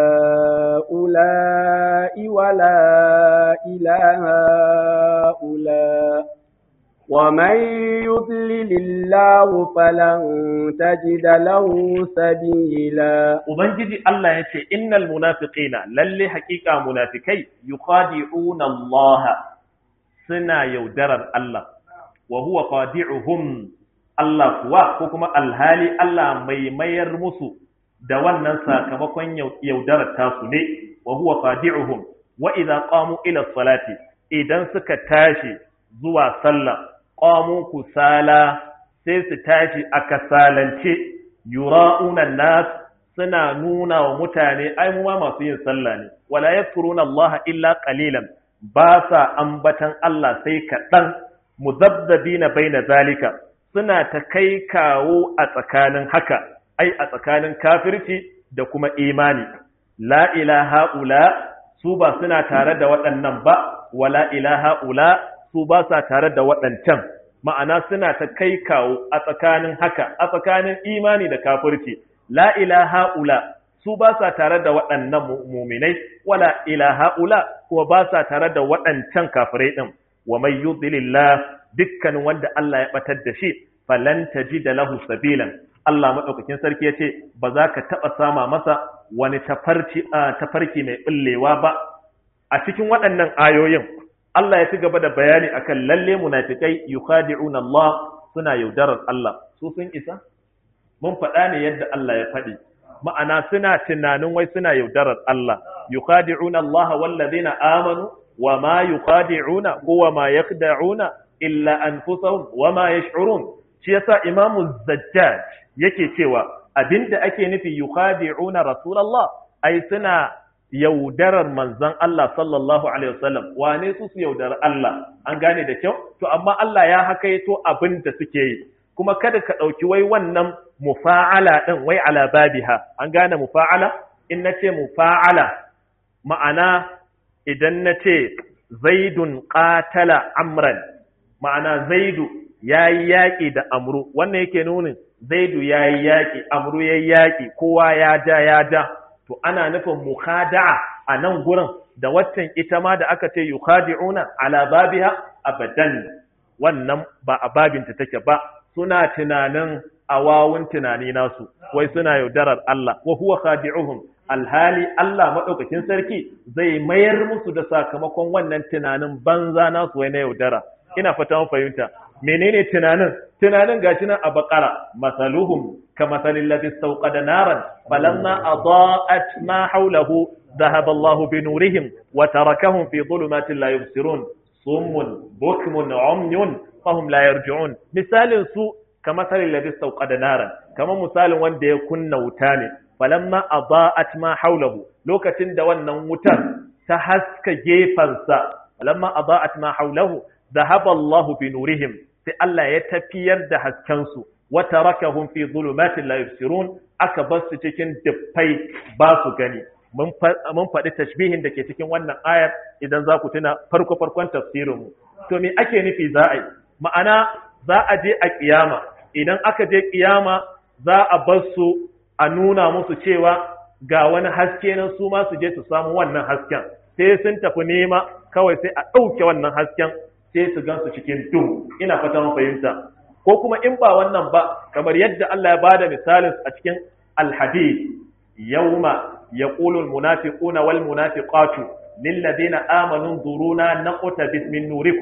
هؤلاء ولا إله هؤلاء ومن يضلل الله فلن تجد له سبيلا. Ubangiji Allah ya ce innal munafiqina lalle haƙiƙa munafikai yukhadi'una Allah suna yaudarar Allah wa huwa khadi'uhum Allah kuwa ko kuma alhali Allah mai mayar musu da wannan sakamakon yaudarar tasu ne wa huwa khadi'uhum wa idza qamu ila salati idan suka tashi zuwa sallah qamu kusala sai su tashi a kasalance yura'una nas suna nuna wa mutane ai mu ma masu yin sallah ne wala yadhkuruna Allah illa qalilan ba sa ambatan Allah sai kaɗan muzabbabina baina zalika suna ta kai kawo a tsakanin haka ai a tsakanin kafirci da kuma imani la ilaha ula su ba suna tare da waɗannan ba wala ilaha ula su ba sa tare da waɗancan ma'ana suna ta kai kawo a tsakanin haka a tsakanin imani da kafirci la ilaha ula su ba sa tare da waɗannan muminai wala ilaha ula kuma ba sa tare da waɗancan kafirai ɗin wa mai yudlillah dukkanin wanda Allah ya batar da shi falan tajida lahu sabilan Allah madaukakin sarki yace ba za ka taba sama masa wani tafarki mai bullewa ba a cikin waɗannan ayoyin Allah ya ci gaba da bayani akan lalle munafikai yukhadi'una Allah suna yaudarar Allah su sun isa mun faɗa ne yadda Allah ya faɗi ma'ana suna tunanin wai suna yaudarar Allah yukhadi'una Allah wallazina amanu wama yukhadi'una huwa ma yakhda'una illa anfusahum wama yash'urun shi yasa Imam Zajjaj yake cewa abinda ake nufi yukhadi'una Rasulullah ai suna yaudarar manzon Allah sallallahu alaihi wasallam wane su yaudarar Allah an gane da kyau to amma Allah ya hakaito abinda suke yi kuma kada ka dauki wai wannan mufa'ala din wai ala babiha an gane mufa'ala in nace mufa'ala ma'ana idan nace zaidun qatala amran ma'ana zaidu yayi yaki da amru wannan yake nunin zaidu yayi yaki amru yayi yaki kowa ya ja to ana nufin mukhada'a a nan gurin da waccan ita ma da aka ce yukhadi'una ala babiha abadan wannan ba a babinta take ba suna tunanin awawun tunani nasu wai suna yaudarar Allah wa huwa khadi'uhum alhali Allah madaukakin sarki zai mayar musu da sakamakon wannan tunanin banza nasu wai na yaudara ina fata mun fahimta menene tunanin gashi nan a baqara masaluhum kamasalil ladhi istawqada naran falamma adaa'at ma hawlahu dhahaba Allahu binurihim wa tarakahum fi dhulumatin la yubsirun summun bukmun umyun fahum la yarji'un misalin su kamasalil ladhi istawqada naran kamar misalin wanda ya kunna wuta ne falamma adaa'at ma hawlahu lokacin da wannan wutar ta haska gefansa falamma adaa'at ma hawlahu dhahaba Allahu binurihim sai Allah ya tafiyar da haskensu wa tarakahum fi dhulumatin la yubsirun aka bar su cikin dufai ba su gani mun faɗi tashbihin da ke cikin wannan ayar idan za ku tuna farkon tafsirin mu to me ake nufi za a yi ma'ana za a je a kiyama idan aka je kiyama za a bar su a nuna musu cewa ga wani haske nan su ma su je su samu wannan hasken sai sun tafi nema kawai sai a ɗauke wannan hasken sai su gansu cikin duhu ina fata mun fahimta ko kuma in ba wannan ba kamar yadda Allah ya bada misalin a cikin al-hadid yawma yaqulu al-munafiquna wal munafiqatu lil ladina amanu duruna naqtabis min nurikum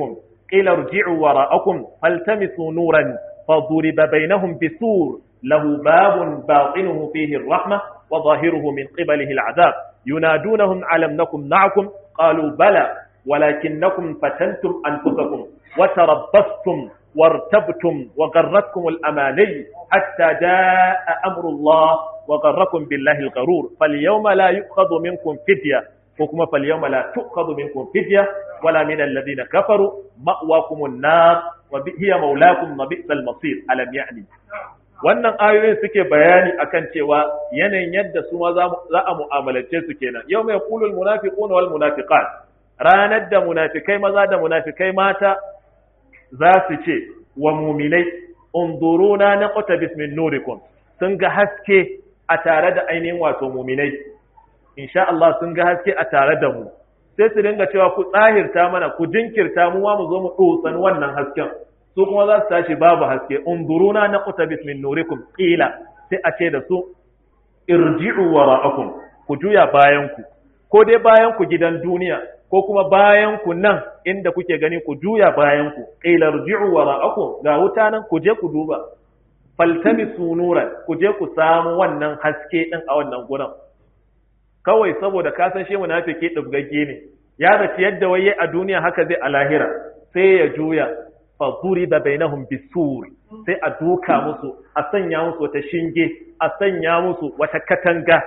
qila irji'u wara'akum faltamisu nuran faduriba bainahum bisur lahu babun batinuhu fihi ar-rahmah wa zahiruhu min qibalihi al-'adab yunadunahum alam nakum ma'akum qalu bala ولكنكم فتنتم أنفسكم وتربصتم وارتبتم وغرتكم الأماني حتى جاء أمر الله وغركم بالله الغرور فاليوم لا يؤخذ منكم فدية وكما فاليوم لا تؤخذ منكم فدية ولا من الذين كفروا مأواكم النار وهي مولاكم وبئس المصير ألم يعني wannan ayoyin suke bayani akan cewa yanayin yadda su ma za a mu'amalance su kenan yau mai qulul munafiquna wal munafiqat ranar da munafikai maza da munafikai mata za su ce wa muminai unduruna naqtabis min nurikum sun ga haske a tare da ainihin wato muminai insha Allah sun ga haske a tare da mu sai su dinga cewa ku tsahirta mana ku jinkirta mu ma mu zo mu dotsan wannan hasken su kuma za su tashi babu haske unduruna naqtabis min nurikum qila sai a ce da su irji'u wara'akum ku juya bayan ku ko dai bayan ku gidan duniya ko kuma bayan ku nan inda kuke gani ku juya bayan ku qila irji'u wara'akum ga wuta nan ku je ku duba faltamisu nuran ku je ku samu wannan haske din a wannan gurin kawai saboda ka san shi munafiki dubgagge ne ya zaci yadda waye a duniya haka zai a lahira sai ya juya fa duriba bainahum bisur sai a duka musu a sanya musu wata shinge a sanya musu wata katanga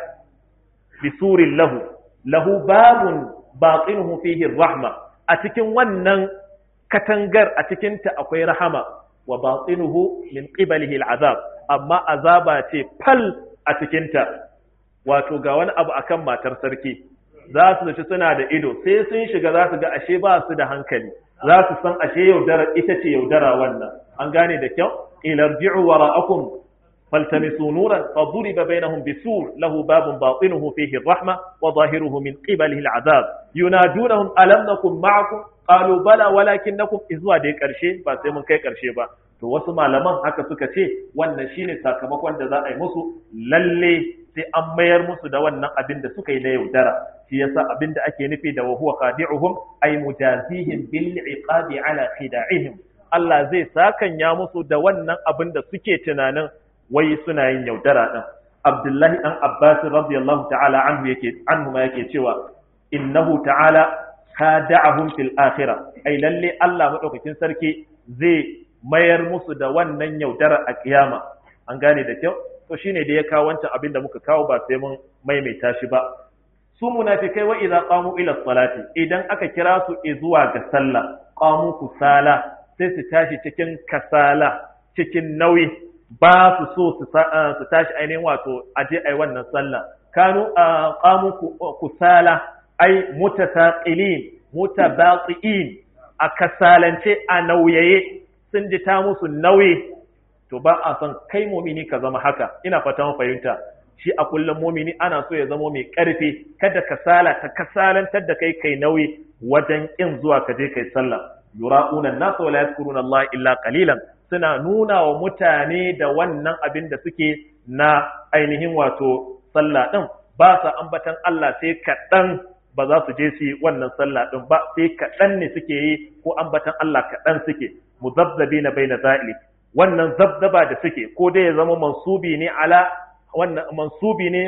bisurin lahu babun batinuhu fihi rahma a cikin wannan katangar a cikin ta akwai rahama wa batinuhu min qibalihi al'azab amma azaba ce fal a cikin ta wato ga wani abu akan matar sarki za su zaci suna da ido sai sun shiga za su ga ashe ba su da hankali za su san ashe yaudara ita ce yaudara wannan an gane da kyau ilarji'u wara'akum فالتمسوا نورا فضرب بينهم بسور له باب باطنه فيه الرحمة وظاهره من قبله العذاب ينادونهم ألم نكن معكم قالوا بلى ولكنكم إذوا دي كرشي بس من كي كرشي با to wasu malaman haka suka ce wannan shine sakamakon da za a yi musu lalle sai an mayar musu da wannan abin da suka yi na yaudara shi yasa abin da ake nufi da wa huwa qadi'uhum ay mujazihim bil iqabi ala khida'ihim Allah zai sakanya musu da wannan abin da suke tunanin wai suna yin yaudara din Abdullahi dan Abbas radiyallahu ta'ala anhu ma yake cewa innahu ta'ala khada'ahum fil akhirah ai lalle Allah madaukakin sarki zai mayar musu da wannan yaudara a kiyama an gane da kyau to shine da ya kawo wancan abin da muka kawo ba sai mun maimaita shi ba su munafikai wa idza qamu ila salati idan aka kira su zuwa ga sallah qamu kusala sai su tashi cikin kasala cikin nauyi ba su so su tashi ainihin wato aje ai wannan sallah kanu qamu kusala ai mutasaqilin mutabaqiin a kasalance a nauyaye sun ji ta musu nauyi to ba a son kai mumini ka zama haka ina fata mun fahimta shi a kullum mumini ana so ya zama mai karfi kada kasala ta kasalantar da kai nauyi wajen kin zuwa ka je kai sallah yura'una an-nas wa la yadhkuruna Allah illa qalilan suna nuna wa mutane da wannan abin da suke na ainihin wato sallah din ba sa ambatan Allah sai kaɗan ba za su je su yi wannan sallah din ba sai kaɗan ne suke yi ko ambatan Allah kaɗan suke muzabzabina baina zalik wannan zabzaba da suke ko dai ya zama mansubi ne ala wannan mansubi ne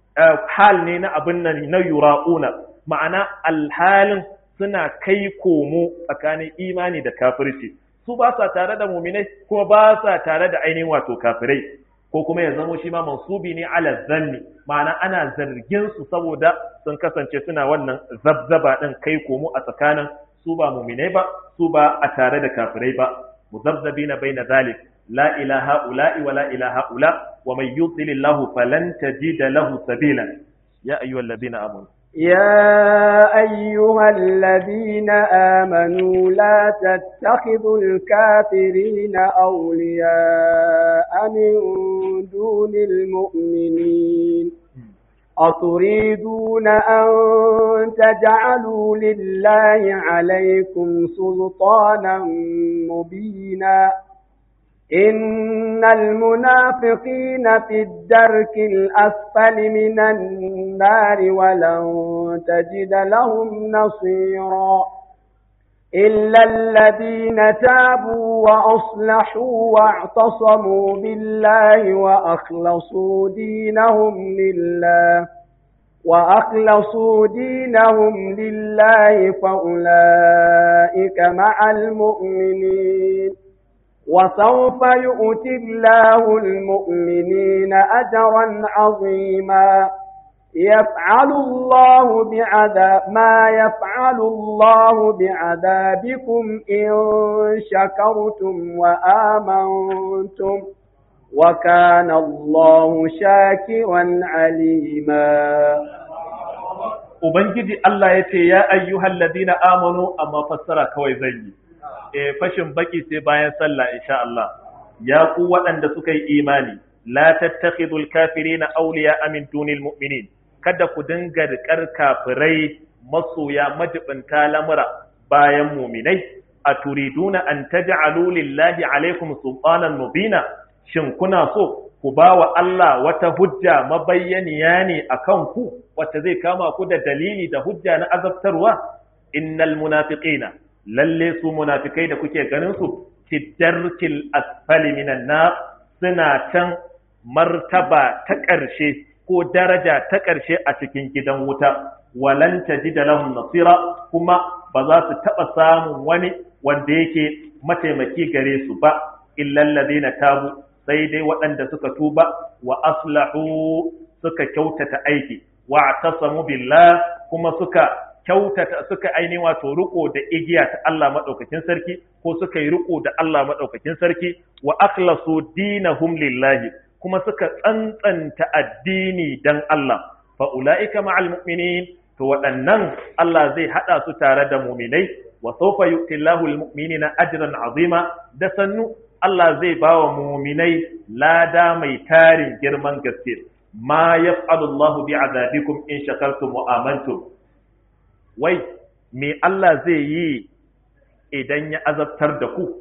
hal ne na abin nan na yura'una ma'ana alhalin suna kai komo tsakanin imani da kafirci su ba sa tare da muminai kuma ba sa tare da ainihin wato kafirai ko kuma ya zama shi ma mansubi ne ala zanni ma'ana ana zargin su saboda sun kasance suna wannan zabzaba din kai komo a tsakanin su ba muminai ba su ba a tare da kafirai ba muzabzabina baina zalik la ilaha ula'i wa la ilaha ula wa man yudlilillahu falan tajida lahu sabila ya ayyuhalladhina amanu يا أيها الذين آمنوا لا تتخذوا الكافرين أولياء من دون المؤمنين أتريدون أن تجعلوا لله عليكم سلطانا مبينا إن المنافقين في الدرك الأسفل من النار ولن تجد لهم نصيرا إلا الذين تابوا وأصلحوا واعتصموا بالله وأخلصوا دينهم لله فأولئك مع المؤمنين وسوف يؤتي الله المؤمنين أجرا عظيما ما يفعل الله بعذابكم إن شكرتم وآمنتم وكان الله شاكرا عليما. Ubangiji Allah ya ce, Ya ayyuhal ladina amanu, amma fassara kawai zan yi, fashin baki sai bayan sallah insha Allah. Ya ku waɗanda suka yi imani, la tattakhidul kafirina awliya min dunil mu'minin, kada ku dinga riƙar kafirai masoya majibinta lamura bayan muminai, a turiduna an taj'alu lillahi alaikum sultanan mubina, shin kuna so ku ba wa Allah wata hujja mabayyaniya ne a kanku wacce zai kama ku da dalili da hujja na azabtarwa? Innal munafiqina, lalle su munafikai da kuke ganin su fi darkil asfali minan nar, suna can martaba ta ƙarshe ko daraja ta ƙarshe a cikin gidan wuta, walan tajida lahum nasira, kuma ba za su taɓa samun wani wanda yake mataimaki gare su ba, illal ladina tabu, sai dai waɗanda suka tuba, wa aslahu, suka kyautata aiki, wa atasamu billah, kuma suka aini wato riko da igiya ta Allah madaukakin sarki, ko suka yi riko da Allah madaukakin sarki, wa akhlasu dinahum lillahi, kuma suka tsantsanta addini dan Allah, fa ulaika ma'al mu'minin, to waɗannan Allah zai hada su tare da mu'minai, wa sawfa yu'tillahu al-mu'minina ajran 'azima, da sannu Allah zai ba wa muminai lada mai tarin girman gaske. Ma yaf'alu Allahu bi'adabikum in shakartum wa amantum. Wai me Allah zai yi idan ya azabtar da ku?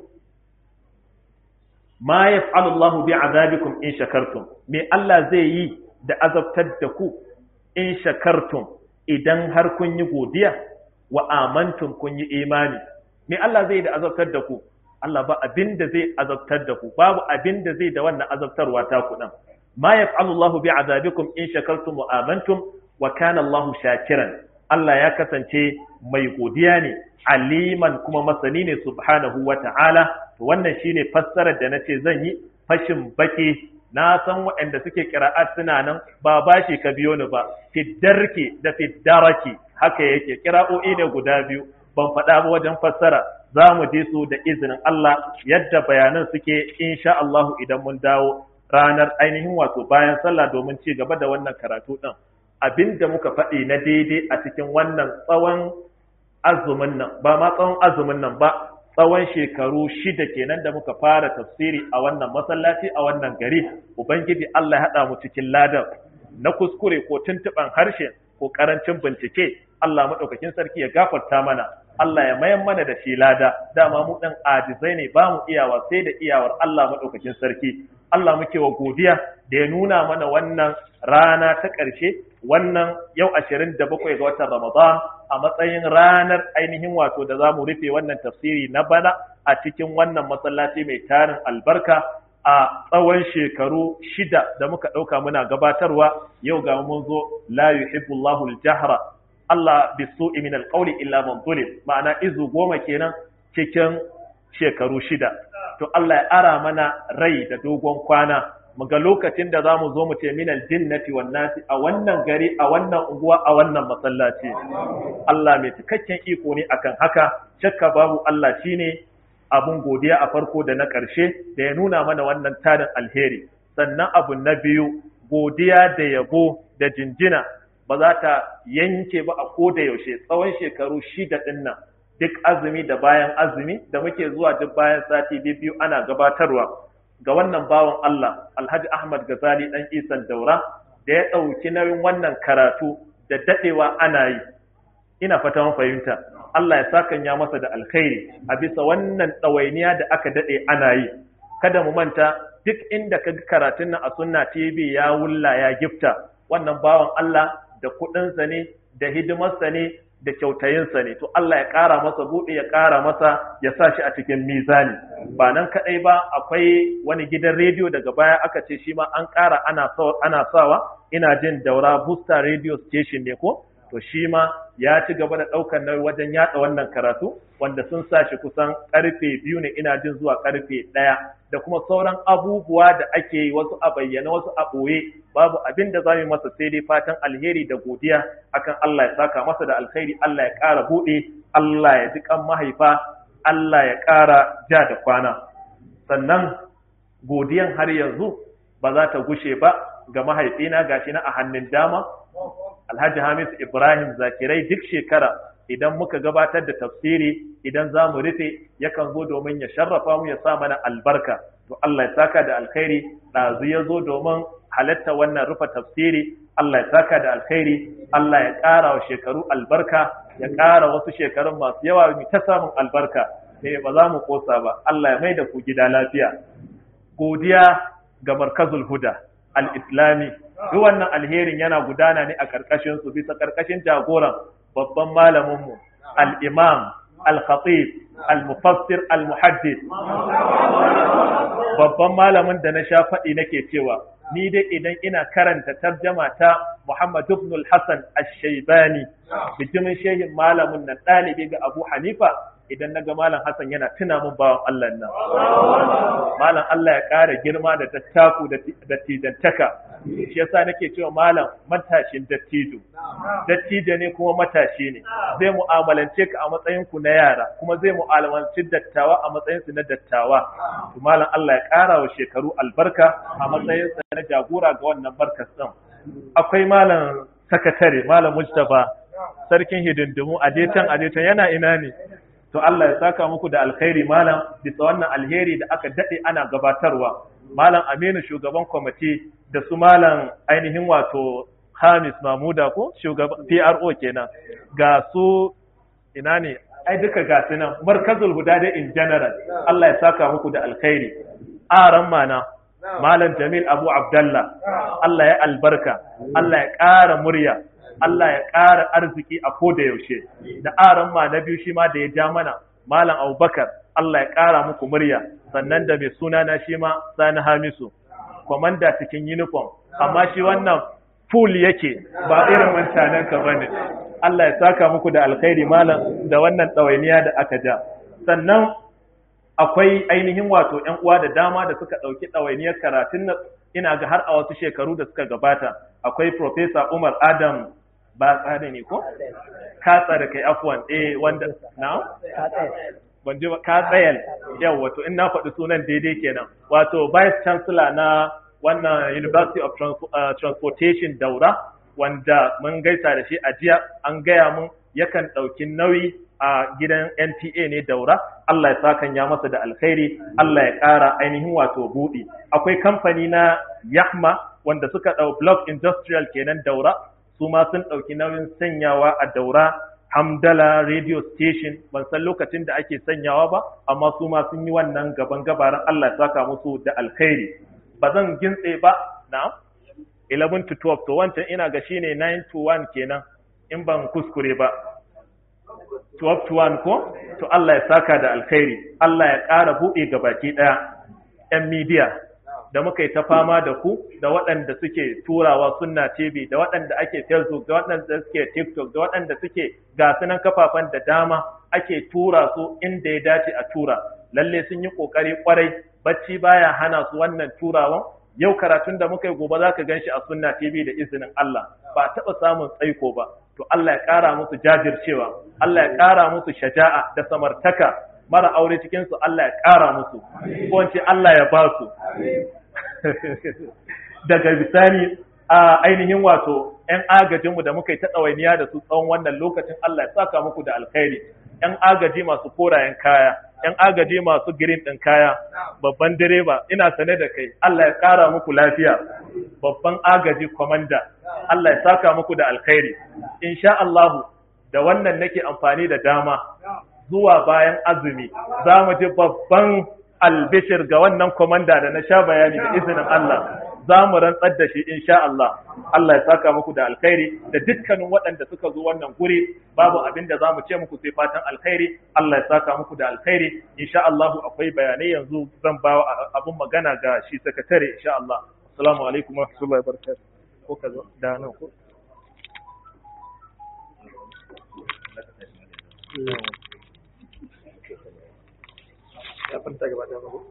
Ma yaf'alu Allahu bi'adabikum in shakartum. Me Allah zai yi da azabtar da ku in shakartum idan har kun yi godiya wa amantum kun yi imani? Me Allah zai yi da azabtar da ku? Allah ba abin da zai azabtar da ku, babu abin da zai da wannan azabtarwa ta ku nan. Ma yaf'alu Allahu bi'adabikum in shakartum wa amantum wa kana Allahu shakiran. Allah ya kasance mai godiya ne, aliman kuma masani ne subhanahu wa ta'ala. To wannan shine fassarar da nace zan yi, fashin baki. Na san waɗanda suke qira'at suna nan, ba bashi ka biyo ni ba, fiddarki da fiddaraki haka yake, qira'o'i ne guda biyu, ban faɗa ba wajen fassara. Za mu je su da izinin Allah yadda bayanan suke insha Allah idan mun dawo ranar ainihin wato bayan sallah domin ci gaba da wannan karatu ɗin. Abinda muka faɗi na daidai a cikin wannan tsawon azumin nan, ba ma tsawon azumin nan ba, tsawon shekaru 6 kenan da muka fara tafsiri a wannan masallaci a wannan gari. Ubangiji Allah ya haɗa mu cikin ladan na kuskure ko tuntuɓan harshe ko ƙarancin bincike. Allah maɗaukakin sarki ya gafarta mana, Allah ya mayan mana da shi lada, dama mu ɗan ajizai ne ba mu iyawa sai da iyawar Allah maɗaukakin sarki. Allah muke wa godiya da ya nuna mana wannan rana ta ƙarshe, wannan yau 27 ga watan Ramadan a matsayin ranar ainihin wato da za mu rufe wannan tafsiri na bana a cikin wannan masallaci mai tarin albarka a tsawon shekaru 6 da muka ɗauka muna gabatarwa. Yau ga mun zo la yuhibbullahu al-jahra Allah bisu'i min alqawli illa man zulim, ma'ana izu 10 kenan cikin shekaru 6. To Allah ya ara mana rai da dogon kwana, muga lokacin da zamu zo mu ce min aljinnati wan nasi a wannan gari, a wannan unguwa, a wannan masallaci. Allah mai cikakken iko ne akan haka, shakka babu Allah shine abun godiya a farko da na ƙarshe da ya nuna mana wannan tarin alheri. Sannan abu na biyu, godiya da yabo da jinjina ba za ta yanke ba a koda yaushe tsawon shekaru 6 ɗin nan, duk azumi da bayan azumi da muke zuwa duk bayan sati biyu ana gabatarwa ga wannan bawan Allah Alhaji Ahmad Gazali dan Isan Daura da ya ɗauki nauyin wannan karatu da daɗewa ana yi. Ina fata mun fahimta, Allah ya sakanya masa da alkhairi a bisa wannan ɗawainiya da aka daɗe ana yi. Kada mu manta, duk inda ka karatun nan a Sunna TV ya wulla ya gifta, wannan bawan Allah da kuɗinsa ne, da hidimarsa ne, da kyautayinsa ne, to Allah ya ƙara masa buɗe, ya ƙara masa, ya sa shi a cikin mizani. Ba nan kaɗai ba, akwai wani gidan rediyo daga baya aka ce shi ma an ƙara ana sawa, ina jin Daura Booster Radio Station ne ko? To shi ma ya ci gaba da ɗaukar nauyi wajen yaɗa wannan karatu, wanda sun sa shi kusan ƙarfe 2 ne ina jin zuwa ƙarfe 1, da kuma sauran abubuwa da ake yi, wasu a bayyana wasu a ɓoye. Babu abin da za mu masa sai dai fatan alheri da godiya akan Allah ya saka masa da alkhairi, Allah ya ƙara buɗe, Allah ya ji kan mahaifa, Allah ya ƙara ja da kwana. Sannan godiyan har yanzu ba za ta gushe ba ga mahaifina, gashi na a hannun dama, Alhaji Hamis Ibrahim Zakirai. Duk shekara idan muka gabatar da tafsiri, idan za mu rufe, yakan zo domin ya sharrafa mu, ya sa mana albarka. To Allah ya saka da alkhairi. Ɗazu ya zo domin halatta wannan rufe tafsiri. Allah ya saka da alkhairi. Allah ya ƙara wa shekaru albarka, ya ƙara wasu shekarun masu yawa mu ta samun albarka. Ba za mu kosa ba. Allah ya mai da ku gida lafiya. Godiya ga Markazul Huda al-Islami. Duk wannan alherin yana gudana ne a ƙarƙashin su, bisa ƙarƙashin jagoran babban malaminmu al-Imam al-Khatib al-Mufassir al-Muhaddis. Babban malamin da na sha faɗi nake cewa ni dai idan ina karanta tarjama ta Muhammad ibn al-Hasan al-Shaybani, bijimin shehin malamin nan, ɗalibi ga Abu Hanifa, idan naga Malam Hassan yana tuna mun bawan Allah nan. Malam Allah ya ƙara girma da tattaku da tijantaka. Shi yasa nake cewa malam matashin dattijo. Dattijo ne kuma matashi ne. Zai mu'amalance ka a matsayin ku na yara, kuma zai mu'amalanci dattawa a matsayin su na dattawa. To malam Allah ya ƙara wa shekaru albarka a matsayin sa na jagora ga wannan barkas din. Akwai malam sakatare, malam Mujtaba, sarkin hidindimu a detan yana ina ne? To Allah ya saka muku da alkhairi malam, bisa wannan alheri da aka dade ana gabatarwa. Malam Aminu shugaban kwamiti, da su malam ainihin wato Hamis Mamuda ko shugaban PRO kenan, ga su ina ne, ai duka ga su nan, Markazul Huda da in general. Allah ya saka muku da alkhairi. Aran mana Malam Jamil Abu Abdallah, Allah ya albarka, Allah ya ƙara murya, Allah ya ƙara arziki a koda yaushe. Da aran ma na biyu shi ma da ya ja mana, Malam Abubakar, Allah ya ƙara muku murya. Sannan da mai suna na shi ma Sani Hamisu, kwamanda cikin uniform, amma shi wannan full yake, ba irin wancanen ka bane. Allah ya saka muku da alkhairi malam da wannan ɗawainiya da aka ja. Sannan akwai ainihin wato ƴan uwa da dama da suka ɗauki ɗawainiyar karatun nan, ina ga har a wasu shekaru da suka gabata. Akwai Professor Umar Adam ba tsare ne ko? Ka tsare kai afwan, wanda na? Ban ji ba, ka tsayal. Yau wato in na faɗi sunan daidai kenan. Wato Vice Chancellor na wannan University of Transportation Daura, wanda mun gaisa da shi a jiya, an gaya mun yakan ɗauki nauyi a gidan NTA ne Daura. Allah ya sakan ya masa da alkhairi, Allah ya ƙara ainihin wato buɗi. Akwai kamfani na Yahma wanda suka ɗau Block Industrial kenan Daura, su ma sun ɗauki nauyin sanyawa a Daura. Hamdala Radio Station, ban san lokacin da ake sanyawa ba, amma su ma sun yi wannan gaban gabaran. Allah ya saka musu da alkhairi. Ba zan gintse ba, na 11 to 12, to wancan ina ga shine 9 to 1 kenan, in ban kuskure ba. 12 to 1 ko? To Allah ya saka da alkhairi, Allah ya ƙara buɗe gabaki ɗaya. 'Yan media da muka yi ta fama da ku, da waɗanda suke turawa Sunna TV, da waɗanda ake Facebook, da waɗanda suke TikTok, da waɗanda suke gasunan kafafen da dama ake tura su inda ya dace a tura. Lalle sun yi ƙoƙari ƙwarai, bacci baya hana su wannan turawan. Yau karatun da muka yi gobe za ka gan shi a Sunna TV da izinin Allah. Ba taɓa samun tsaiko ba. To Allah ya ƙara musu jajircewa, Allah ya ƙara musu shaja'a da samartaka. Mara aure cikinsu Allah ya ƙara musu, ko in ce Allah ya ba su. Daga bisani a ainihin wato ‘yan agajinmu da muka yi ta ɗawainiya da su tsawon wannan lokacin, Allah ya saka muku da alkhairi. ‘Yan agaji masu korayen kaya, ‘yan agaji masu girin ɗin kaya, babban direba, ina sane da kai, Allah ya ƙara muku lafiya. Babban agaji kwamanda, Allah ya saka muku da alkhairi. Insha Allahu, da wannan nake amfani da dama, zuwa bayan azumi, za mu ji babban albishir ga wannan komanda da na sha bayani da izinin Allah. za mu rantsar da shi insha Allah. Allah ya saka muku da alkhairi da dukkanin waɗanda suka zo wannan guri, babu abin da za mu ce muku sai fatan alkhairi. Allah ya saka muku da alkhairi. Insha Allah akwai bayanai yanzu zan ba abun magana ga shi sakatare insha Allah. Assalamu alaikum wa rahmatullahi wa barakatuh. Ko ka zo da nan ko ya fanta gaba da mu.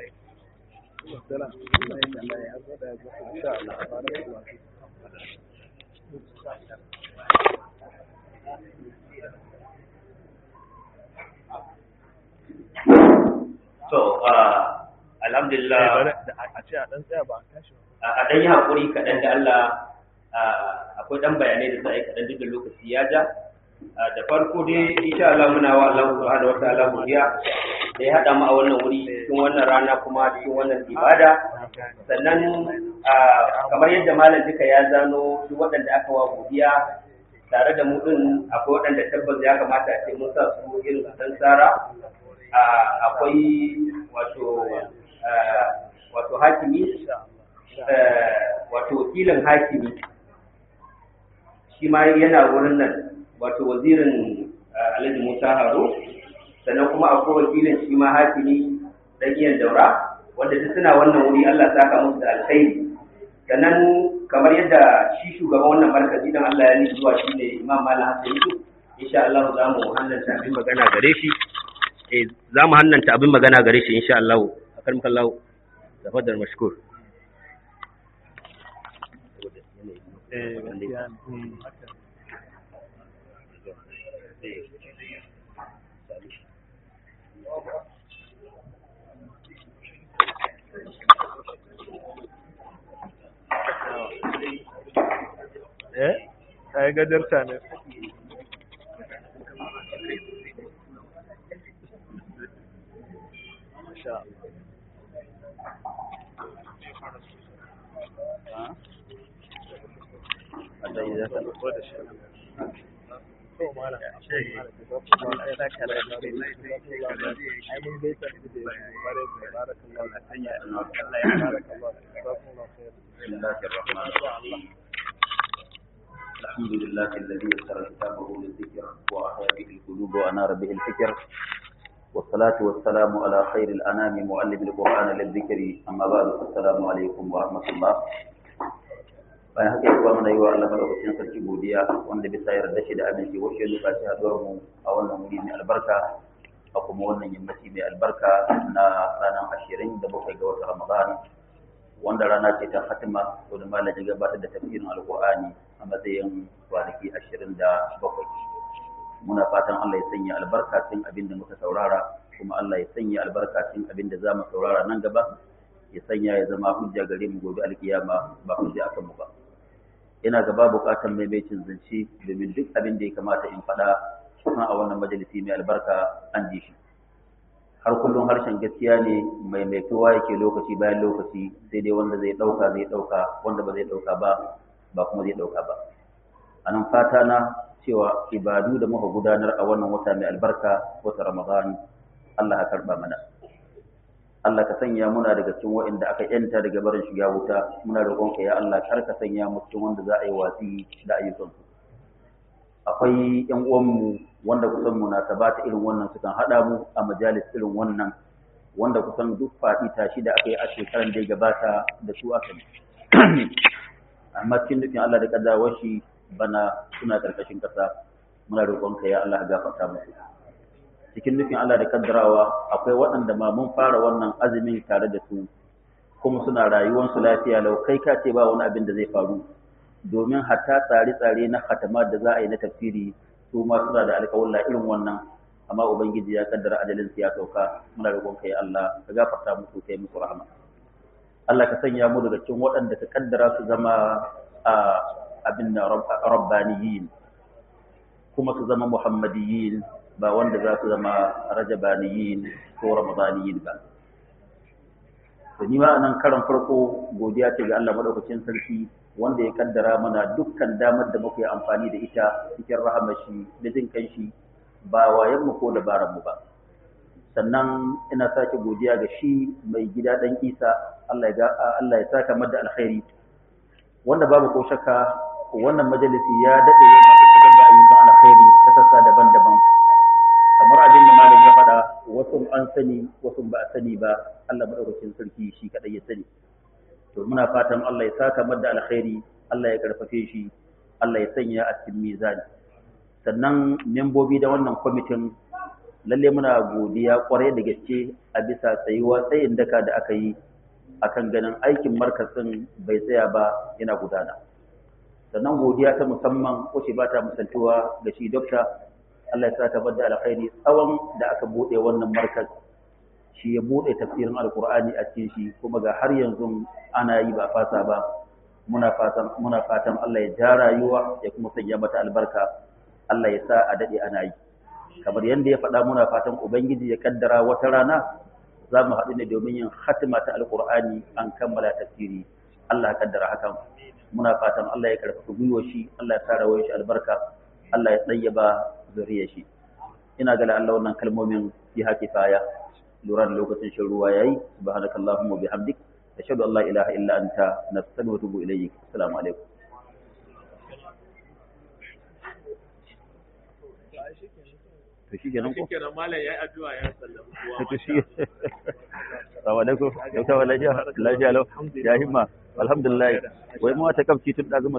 To, alhamdulillah a ce a ɗan tsaya ba a tashi a ɗan yi haƙuri kaɗan da Allah, akwai ɗan bayanai da za a yi kaɗan duk da lokaci ya ja. Da farko dai insha Allah muna wa Allah subhanahu wa ta'ala godiya da ya haɗa mu a wannan wuri cikin wannan rana kuma cikin wannan ibada. Sannan kamar yadda malam duka ya zano duk waɗanda aka wa godiya tare da mu din akwai waɗanda tabbas ya kamata a ce mun sa su irin su dan tsara. Akwai wato hakimi, wato wakilin hakimi shi ma yana wurin nan, wato wazirin Alhaji Musa Haro, sannan kuma akwai wakilin shi ma hakimi dan iyan daura wanda duk suna wannan wuri. Allah saka musu da alkhairi. Sannan kamar yadda shi shugaban wannan markazi dan Allah ya ni zuwa shine Imam Malam Hassan Yusuf, insha Allah za mu hannanta abin magana gare shi. Za mu hannanta abin magana gare shi insha Allah. Akarmaka Allah, tafaddal mashkur. Ai gadarta ne. Masha الحمد لله الذي يسر كتابه للذكر وأحيا به القلوب وأنار به الفكر، والصلاة والسلام على خير الأنام معلم القرآن للذكر. أما بعد، السلام عليكم ورحمة الله. bayan haka yakuwa muna yi wa Allah madaukakin sarki godiya wanda bisa yarda shi da aminci wasu yanzu ka ci haɗuwar mu a wannan wuri mai albarka, a kuma wannan yammaci mai albarka na ranar 27 ga watan Ramadan, wanda rana ce ta Fatima wanda malam ya gabatar da tafsirin Alƙur'ani a matsayin kwanaki 27. Muna fatan Allah ya sanya albarka cikin abin da muka saurara, kuma Allah ya sanya albarka cikin abin da za mu saurara nan gaba, ya sanya ya zama hujja gare mu gobe alkiyama ba hujja akan mu ba. Ina gaba bukatan maimaitin zance domin duk abin da ya kamata in faɗa kusan a wannan majalisi mai albarka an ji shi. Har kullum harshen gaskiya ne maimaituwa yake lokaci bayan lokaci, sai dai wanda zai ɗauka zai ɗauka, wanda ba zai ɗauka ba kuma zai ɗauka ba. A nan fata na cewa ibadu da muka gudanar a wannan wata mai albarka, wata Ramadan, Allah ya karɓa mana. Allah ka sanya muna daga cikin waɗanda aka yanta daga barin shiga wuta. Muna roƙonka ya Allah, kar ka sanya mu cikin wanda za a yi watsi da ayyukansu. Akwai ƴan uwanmu wanda kusan munasabata irin wannan sukan haɗa mu a majalis irin wannan, wanda kusan duk faɗi tashi da aka yi a shekaran da ya gabata da su aka yi. Amma cikin nufin Allah da kaddawar shi bana suna ƙarƙashin ƙasa. Muna roƙonka ya Allah gafarta musu. Cikin nufin Allah da kaddarawa akwai waɗanda ma mun fara wannan azumin tare da su, kuma suna rayuwarsu lafiya lau, kai ka ce ba wani abin da zai faru, domin hatta tsare-tsare na khatama da za a yi na tafsiri su ma suna da alƙawalla irin wannan, amma ubangiji ya kaddara ajalin su ya sauka. Muna roƙon kai Allah ka gafarta musu, kai musu rahama. Allah ka sanya mu daga cikin waɗanda ka kaddara su zama abin na rabbaniyin, kuma su zama muhammadiyin, ba wanda za su zama rajabaniyin ko ramadaniyin ba. To ni ma nan karan farko godiya ce ga Allah madaukakin sarki wanda ya kaddara mana dukkan damar da muke amfani da ita cikin rahamashi da jin kanshi, ba wayan mu ko dabaran mu ba. Sannan ina sake godiya ga shi mai gida dan Isa Allah ya saka mada alkhairi wanda babu ko shakka wannan majalisi ya dade yana cikin da ayyukan alkhairi ta sassa daban-daban kamar abin da malam ya faɗa wasu an sani wasu ba a sani ba Allah madaukakin sarki shi kadai ya sani to muna fatan Allah ya saka mada alkhairi Allah ya karfafe shi Allah ya sanya a cikin mizani sannan membobi da wannan kwamitin lalle muna godiya kwarai da gaske a bisa tsayuwa tsayin daka da aka yi akan ganin aikin markazin bai tsaya ba yana gudana sannan godiya ta musamman wace ba ta misaltuwa ga shi dokta Allah ya sa ta bada alkhairi tsawon da aka bude wannan markaz shi ya bude tafsirin alkur'ani a cikin shi kuma ga har yanzu ana yi ba fasa ba muna fatan Allah ya ja rayuwa ya kuma sanya mata albarka Allah ya sa a dade ana yi kamar yadda ya faɗa muna fatan ubangiji ya kaddara wata rana za mu haɗu ne domin yin hatima ta alkur'ani an kammala tafsiri Allah ya kaddara hakan muna fatan Allah ya karfafa gwiwa shi Allah ya sa rawar shi albarka Allah ya tsayyaba zuriyar shi ina ga Allah wannan kalmomin fi hakifaya lura da lokacin shan ruwa yayi subhanakallahumma wa bihamdik ashhadu an la ilaha illa anta nastaghfiruka wa atubu ilayk assalamu alaikum to shi kenan ko kenan malam yayi addu'a ya sallama kowa to shi assalamu alaikum yau ta lafiya lau ya himma alhamdulillah wai mu ta kafci tun da